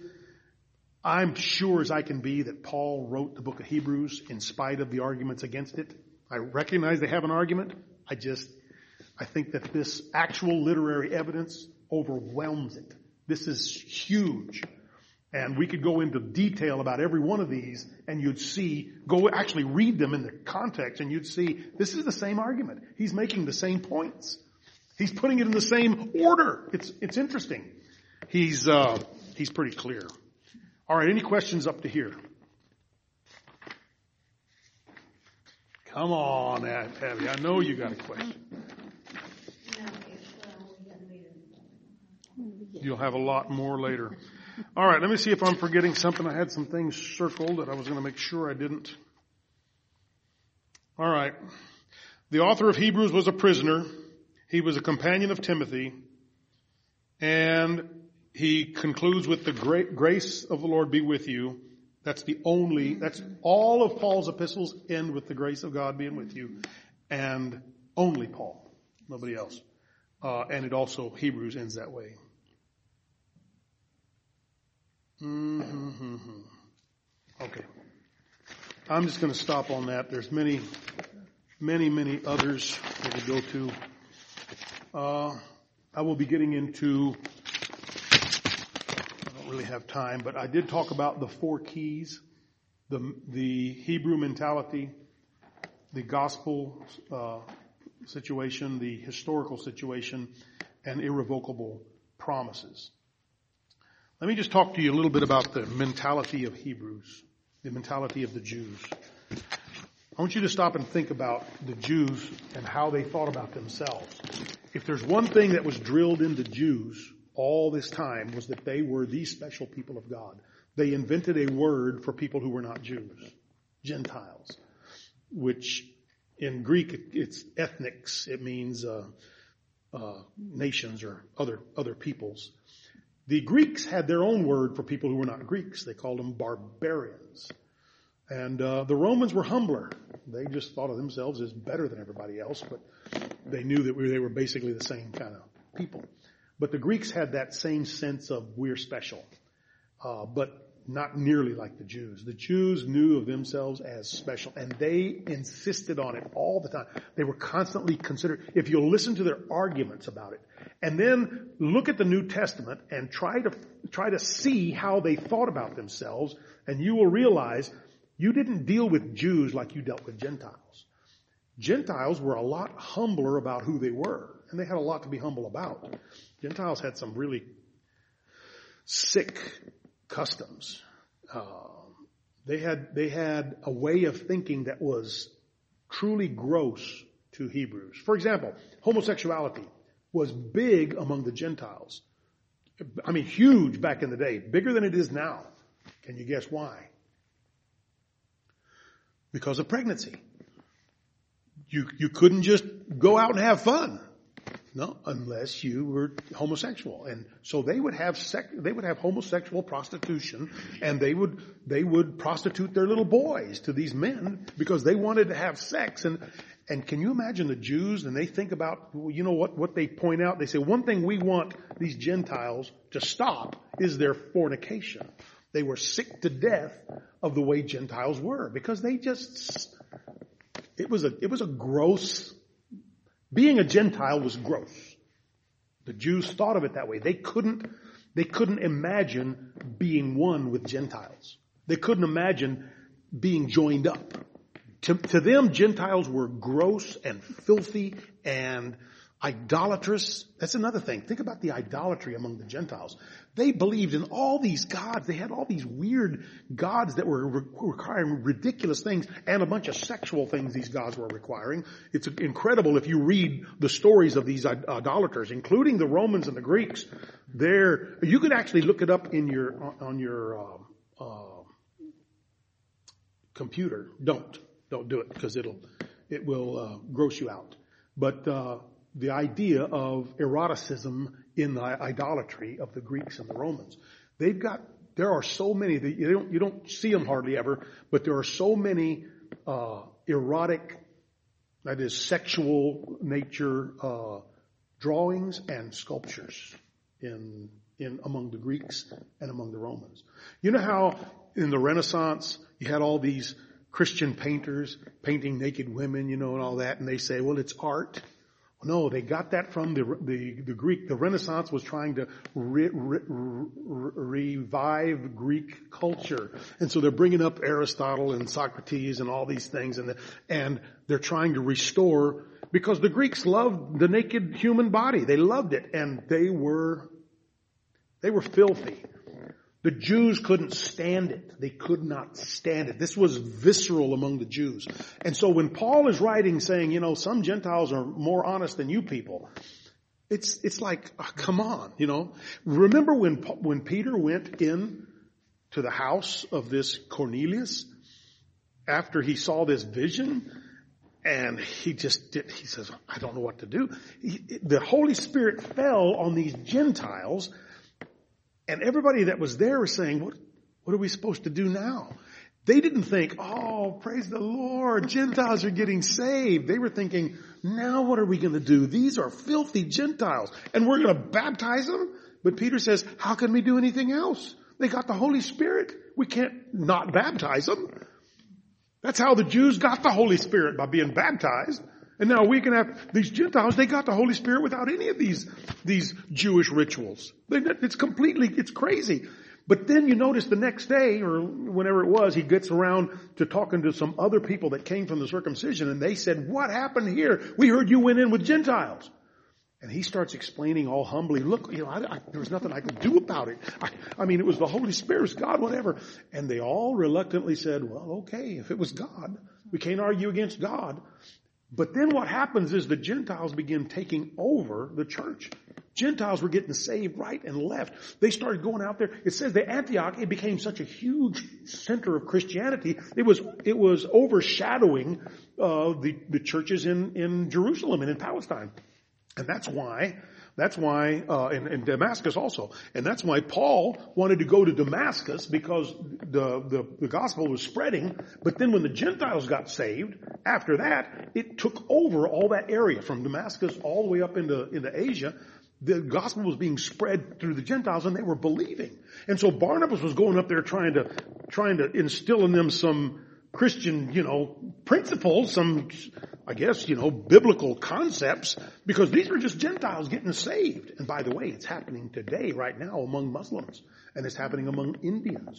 [SPEAKER 1] I'm sure as I can be that Paul wrote the book of Hebrews in spite of the arguments against it. I recognize they have an argument. I just, I think that this actual literary evidence overwhelms it. This is huge. And we could go into detail about every one of these and you'd see, go actually read them in the context and you'd see this is the same argument. He's making the same points. He's putting it in the same order. It's, it's interesting. He's, uh, he's pretty clear. All right. Any questions up to here? Come on, Abby. I know you got a question. You'll have a lot more later. All right, let me see if I'm forgetting something. I had some things circled that I was going to make sure I didn't. All right. The author of Hebrews was a prisoner. He was a companion of Timothy. And he concludes with the great grace of the Lord be with you. That's the only, that's all of Paul's epistles end with the grace of God being with you. And only Paul, nobody else. Uh, and it also, Hebrews ends that way. Mm-hmm. Okay. I'm just going to stop on that. There's many, many, many others that we go to. Uh, I will be getting into, I don't really have time, but I did talk about the four keys, the, the Hebrew mentality, the gospel uh, situation, the historical situation, and irrevocable promises. Let me just talk to you a little bit about the mentality of Hebrews, the mentality of the Jews. I want you to stop and think about the Jews and how they thought about themselves. If there's one thing that was drilled into Jews all this time was that they were the special people of God. They invented a word for people who were not Jews, Gentiles, which in Greek it's ethnics. It means uh, uh, nations or other other peoples. The Greeks had their own word for people who were not Greeks. They called them barbarians. And uh, the Romans were humbler. They just thought of themselves as better than everybody else, but they knew that we, they were basically the same kind of people. But the Greeks had that same sense of we're special, uh, but not nearly like the Jews. The Jews knew of themselves as special, and they insisted on it all the time. They were constantly considered, if you'll listen to their arguments about it, and then look at the New Testament and try to try to see how they thought about themselves, and you will realize you didn't deal with Jews like you dealt with Gentiles. Gentiles were a lot humbler about who they were, and they had a lot to be humble about. Gentiles had some really sick customs. Uh, they had they had a way of thinking that was truly gross to Hebrews. For example, homosexuality was big among the Gentiles. I mean, huge back in the day, bigger than it is now. Can you guess why? Because of pregnancy. You you couldn't just go out and have fun. No, unless you were homosexual. And so they would have sec, they would have homosexual prostitution, and they would they would prostitute their little boys to these men because they wanted to have sex. And and can you imagine the Jews? And they think about, you know what what they point out? They say one thing we want these Gentiles to stop is their fornication. They were sick to death of the way Gentiles were because they just it was a it was a gross. Being a Gentile was gross. The Jews thought of it that way. They couldn't, they couldn't imagine being one with Gentiles. They couldn't imagine being joined up. To, to them, Gentiles were gross and filthy and idolatrous. That's another thing. Think about the idolatry among the Gentiles. They believed in all these gods. They had all these weird gods that were re- requiring ridiculous things and a bunch of sexual things these gods were requiring. It's incredible if you read the stories of these idolaters, including the Romans and the Greeks. There, you could actually look it up in your on your uh, uh, computer. Don't don't do it because it'll it will uh, gross you out. But uh, the idea of eroticism in the idolatry of the Greeks and the Romans. They've got, there are so many, that you don't, you don't see them hardly ever, but there are so many uh, erotic, that is sexual nature uh, drawings and sculptures in in among the Greeks and among the Romans. You know how in the Renaissance you had all these Christian painters painting naked women, you know, and all that, and they say, well, it's art. No, they got that from the the, the Greek. The Renaissance was trying to re, re, re, revive Greek culture, and so they're bringing up Aristotle and Socrates and all these things, and the, and they're trying to restore, because the Greeks loved the naked human body. They loved it, and they were they were filthy. The Jews couldn't stand it. They could not stand it. This was visceral among the Jews. And so when Paul is writing saying, you know, some Gentiles are more honest than you people, it's, it's like, oh, come on, you know. Remember when, when Peter went in to the house of this Cornelius after he saw this vision? And he just did, he says, I don't know what to do. He, the Holy Spirit fell on these Gentiles. And everybody that was there was saying, what, what are we supposed to do now? They didn't think, oh, praise the Lord, Gentiles are getting saved. They were thinking, now what are we going to do? These are filthy Gentiles, and we're going to baptize them? But Peter says, how can we do anything else? They got the Holy Spirit. We can't not baptize them. That's how the Jews got the Holy Spirit, by being baptized. And now we can have these Gentiles, they got the Holy Spirit without any of these, these Jewish rituals. It's completely, it's crazy. But then you notice the next day, or whenever it was, he gets around to talking to some other people that came from the circumcision, and they said, what happened here? We heard you went in with Gentiles. And he starts explaining all humbly, look, you know, I, I, there was nothing I could do about it. I, I mean, it was the Holy Spirit, it was God, whatever. And they all reluctantly said, well, okay, if it was God, we can't argue against God. But then what happens is the Gentiles begin taking over the church. Gentiles were getting saved right and left. They started going out there. It says that Antioch, it became such a huge center of Christianity. It was, it was overshadowing, uh, the, the churches in, in Jerusalem and in Palestine. And that's why, that's why, uh, in, in Damascus also. And that's why Paul wanted to go to Damascus, because the, the, the gospel was spreading. But then when the Gentiles got saved, after that, it took over all that area from Damascus all the way up into, into Asia. The gospel was being spread through the Gentiles, and they were believing. And so Barnabas was going up there trying to, trying to instill in them some Christian, you know, principles, some, I guess, you know, biblical concepts, because these were just Gentiles getting saved. And by the way, it's happening today, right now, among Muslims, and it's happening among Indians.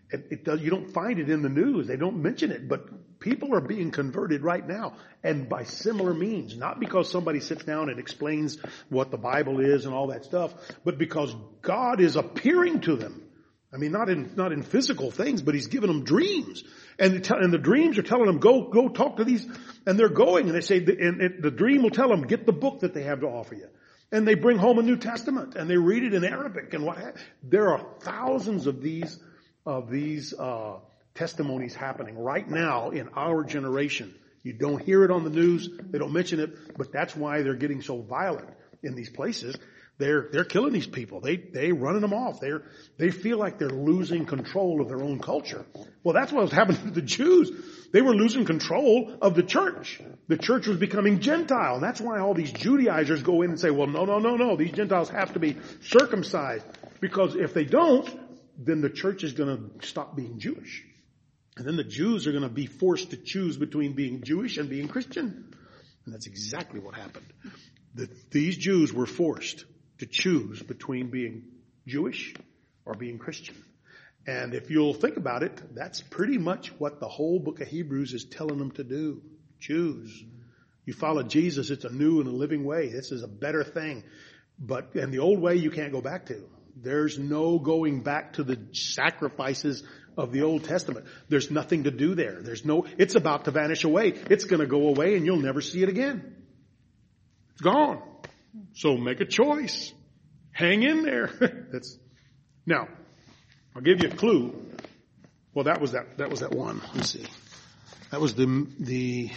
[SPEAKER 1] It, it does, you don't find it in the news. They don't mention it, but people are being converted right now, and by similar means. Not because somebody sits down and explains what the Bible is and all that stuff, but because God is appearing to them. I mean, not in not in physical things, but He's giving them dreams, and the, and the dreams are telling them, go go talk to these, and they're going, and they say, and it, the dream will tell them, get the book that they have to offer you. And they bring home a New Testament, and they read it in Arabic, and what have, there are thousands of these of these uh testimonies happening right now in our generation. You don't hear it on the news, they don't mention it, but that's why they're getting so violent in these places. They're they're killing these people. They they running them off. They're they feel like they're losing control of their own culture. Well, that's what was happening to the Jews. They were losing control of the church. The church was becoming Gentile. And that's why all these Judaizers go in and say, well, no, no, no, no. These Gentiles have to be circumcised. Because if they don't, then the church is going to stop being Jewish. And then the Jews are going to be forced to choose between being Jewish and being Christian. And that's exactly what happened. The, these Jews were forced to choose between being Jewish or being Christian. And if you'll think about it, that's pretty much what the whole book of Hebrews is telling them to do. Choose. You follow Jesus, it's a new and a living way. This is a better thing. But, and the old way you can't go back to. There's no going back to the sacrifices of the Old Testament. There's nothing to do there. There's no, it's about to vanish away. It's going to go away and you'll never see it again. It's gone. So make a choice. Hang in there. That's, now, I'll give you a clue. Well, that was that, that was that one. Let's see. That was the, the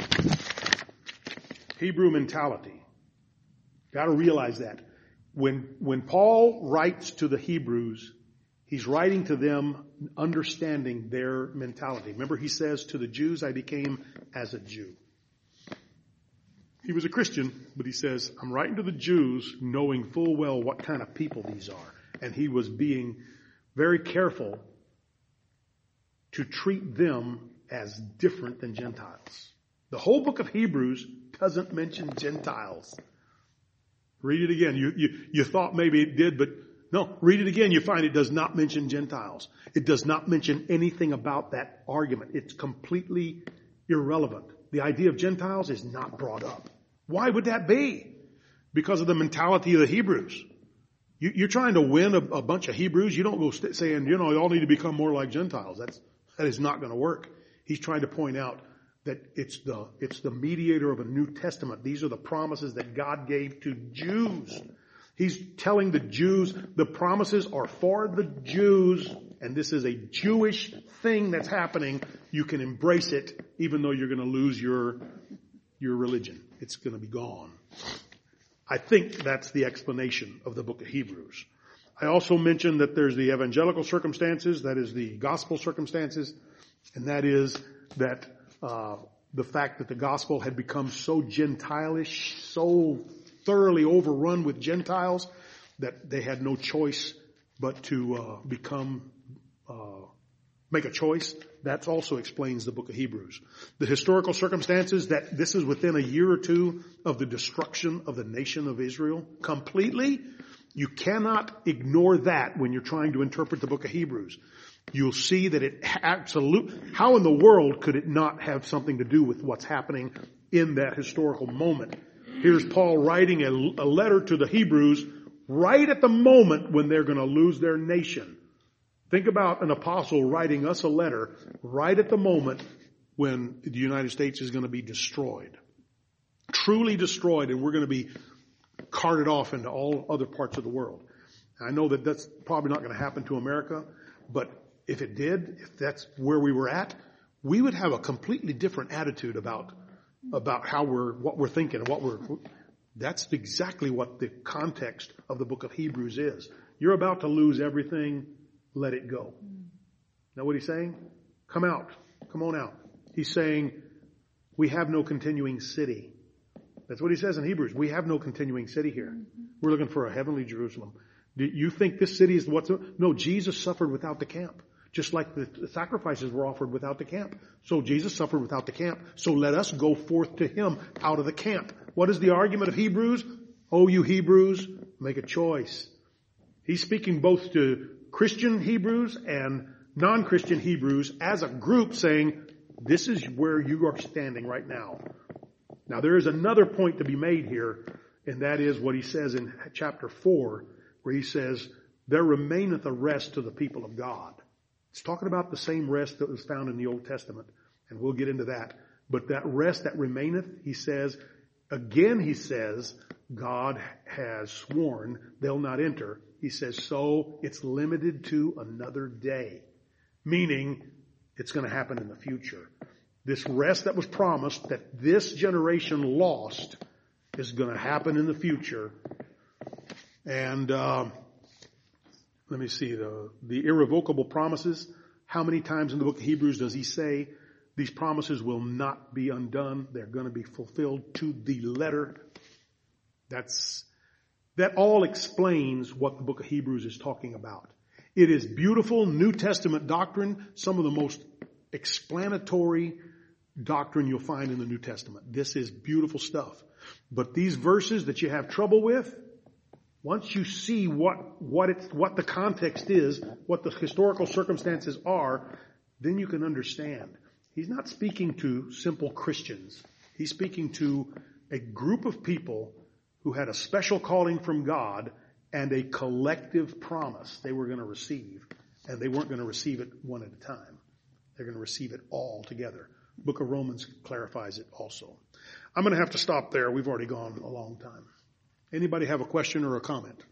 [SPEAKER 1] Hebrew mentality. Got to realize that. When, when Paul writes to the Hebrews, he's writing to them understanding their mentality. Remember, he says to the Jews, I became as a Jew. He was a Christian, but he says, I'm writing to the Jews knowing full well what kind of people these are. And he was being very careful to treat them as different than Gentiles. The whole book of Hebrews doesn't mention Gentiles. Read it again. You, you, you thought maybe it did, but no, read it again. You find it does not mention Gentiles. It does not mention anything about that argument. It's completely irrelevant. The idea of Gentiles is not brought up. Why would that be? Because of the mentality of the Hebrews. You, you're trying to win a, a bunch of Hebrews. You don't go st- saying, you know, you all need to become more like Gentiles. That's, that is not going to work. He's trying to point out that it's the, it's the mediator of a New Testament. These are the promises that God gave to Jews. He's telling the Jews the promises are for the Jews, and this is a Jewish thing that's happening. You can embrace it even though you're going to lose your, your religion. It's going to be gone. I think that's the explanation of the book of Hebrews. I also mentioned that there's the evangelical circumstances, that is the gospel circumstances, and that is that uh the fact that the gospel had become so Gentile-ish, so thoroughly overrun with Gentiles that they had no choice but to uh become, uh make a choice. That also explains the book of Hebrews. The historical circumstances that this is within a year or two of the destruction of the nation of Israel completely. You cannot ignore that when you're trying to interpret the book of Hebrews. You'll see that it absolutely, how in the world could it not have something to do with what's happening in that historical moment? Here's Paul writing a, a letter to the Hebrews right at the moment when they're going to lose their nation. Think about an apostle writing us a letter right at the moment when the United States is going to be destroyed. Truly destroyed, and we're going to be carted off into all other parts of the world. I know that that's probably not going to happen to America, but if it did, if that's where we were at, we would have a completely different attitude about, about how we're, what we're thinking, what we're, that's exactly what the context of the book of Hebrews is. You're about to lose everything, let it go. Know what he's saying? Come out. Come on out. He's saying, we have no continuing city. That's what he says in Hebrews. We have no continuing city here. We're looking for a heavenly Jerusalem. Do you think this city is what's, no, Jesus suffered without the camp. Just like the sacrifices were offered without the camp. So Jesus suffered without the camp. So let us go forth to him out of the camp. What is the argument of Hebrews? Oh, you Hebrews, make a choice. He's speaking both to Christian Hebrews and non-Christian Hebrews as a group saying, this is where you are standing right now. Now there is another point to be made here, and that is what he says in chapter four, where he says, there remaineth a rest to the people of God. It's talking about the same rest that was found in the Old Testament, and we'll get into that. But that rest that remaineth, he says, again he says, God has sworn they'll not enter. He says, so it's limited to another day. Meaning, it's going to happen in the future. This rest that was promised, that this generation lost, is going to happen in the future. And uh, let me see, the, the irrevocable promises. How many times in the book of Hebrews does he say, these promises will not be undone. They're going to be fulfilled to the letter. That's, that all explains what the book of Hebrews is talking about. It is beautiful New Testament doctrine, some of the most explanatory doctrine you'll find in the New Testament. This is beautiful stuff. But these verses that you have trouble with, once you see what, what it's, what the context is, what the historical circumstances are, then you can understand. He's not speaking to simple Christians. He's speaking to a group of people who had a special calling from God and a collective promise they were going to receive. And they weren't going to receive it one at a time. They're going to receive it all together. Book of Romans clarifies it also. I'm going to have to stop there. We've already gone a long time. Anybody have a question or a comment?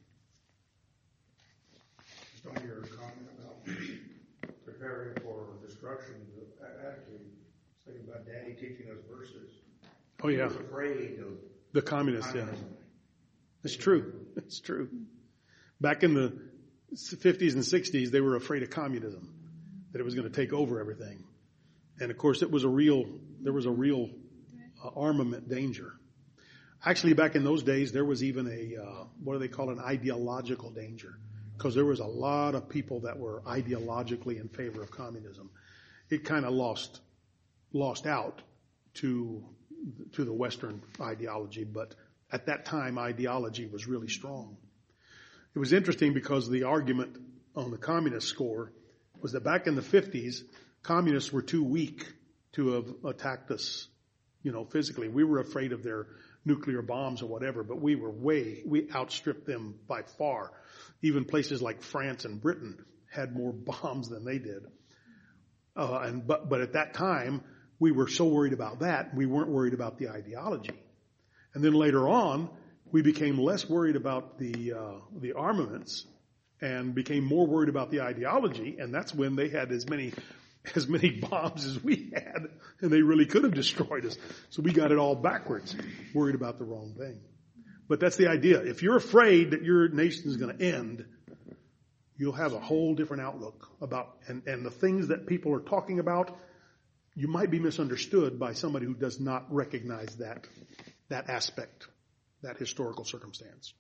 [SPEAKER 3] Just on your comment about preparing for destruction, actually, thinking about Daddy teaching us verses.
[SPEAKER 1] Oh yeah.
[SPEAKER 3] He was afraid of
[SPEAKER 1] the communists, yeah.
[SPEAKER 3] communism.
[SPEAKER 1] It's true. It's true. Back in the fifties and sixties, they were afraid of communism, that it was going to take over everything. And of course, it was a real, there was a real uh, armament danger. Actually, back in those days, there was even a, uh, what do they call it, an ideological danger. Because there was a lot of people that were ideologically in favor of communism. It kind of lost, lost out to, to the Western ideology, but at that time, ideology was really strong. It was interesting because the argument on the communist score was that back in the fifties, communists were too weak to have attacked us, you know, physically. We were afraid of their nuclear bombs or whatever, but we were way, we outstripped them by far. Even places like France and Britain had more bombs than they did. Uh, and, but, but at that time, we were so worried about that, we weren't worried about the ideology. And then later on, we became less worried about the, uh, the armaments and became more worried about the ideology. And that's when they had as many, as many bombs as we had, and they really could have destroyed us. So we got it all backwards, worried about the wrong thing. But that's the idea. If you're afraid that your nation is going to end, you'll have a whole different outlook about, and, and the things that people are talking about, you might be misunderstood by somebody who does not recognize that, that aspect, that historical circumstance.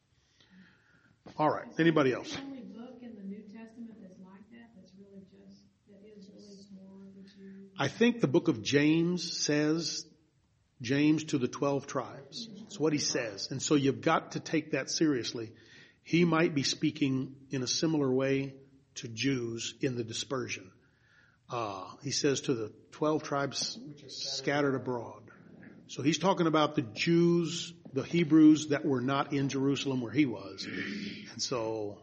[SPEAKER 1] All right. Anybody else?
[SPEAKER 2] The only book in the New Testament that's like that, that's really just, that is really more the Jews.
[SPEAKER 1] I think the book of James says, James to the twelve tribes. It's what he says. And so you've got to take that seriously. He might be speaking in a similar way to Jews in the dispersion. Uh, he says to the twelve tribes scattered abroad. So he's talking about the Jews, the Hebrews that were not in Jerusalem where he was. And so,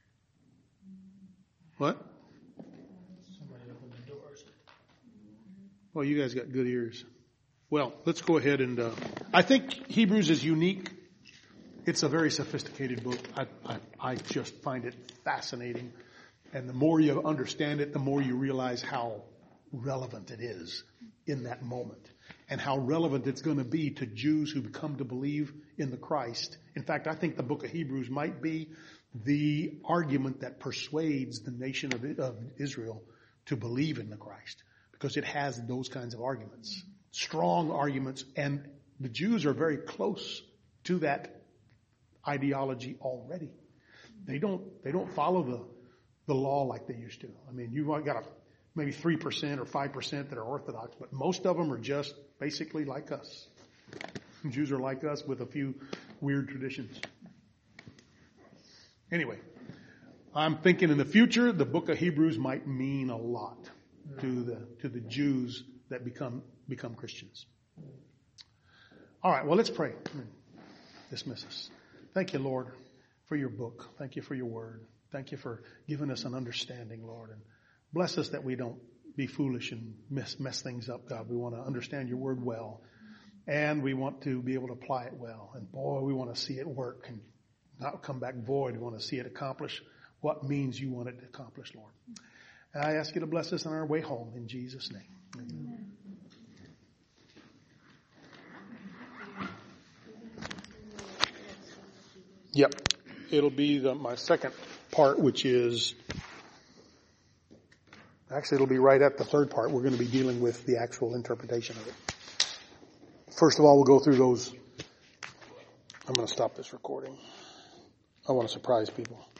[SPEAKER 1] what?
[SPEAKER 4] Somebody opened the doors.
[SPEAKER 1] Well, you guys got good ears. Well, let's go ahead and, uh, I think Hebrews is unique. It's a very sophisticated book. I, I, I just find it fascinating. And the more you understand it, the more you realize how relevant it is in that moment. And how relevant it's going to be to Jews who come to believe in the Christ. In fact, I think the book of Hebrews might be the argument that persuades the nation of, of Israel to believe in the Christ. Because it has those kinds of arguments. Strong arguments. And the Jews are very close to that ideology already. They don't, they don't follow the, the law like they used to. I mean, you've got a, maybe three percent or five percent that are Orthodox, but most of them are just basically like us. Jews are like us with a few weird traditions. Anyway, I'm thinking in the future, the book of Hebrews might mean a lot to the to the Jews that become become Christians. All right, well, let's pray. Dismiss us. Thank you, Lord, for your book. Thank you for your word. Thank you for giving us an understanding, Lord. And bless us that we don't be foolish and mess, mess things up, God. We want to understand your word well. And we want to be able to apply it well. And boy, we want to see it work and not come back void. We want to see it accomplish what means you want it to accomplish, Lord. And I ask you to bless us on our way home in Jesus' name. Amen. Yep. It'll be the, my second part, which is, actually it'll be right at the third part. We're going to be dealing with the actual interpretation of it. First of all, we'll go through those. I'm going to stop this recording. I want to surprise people.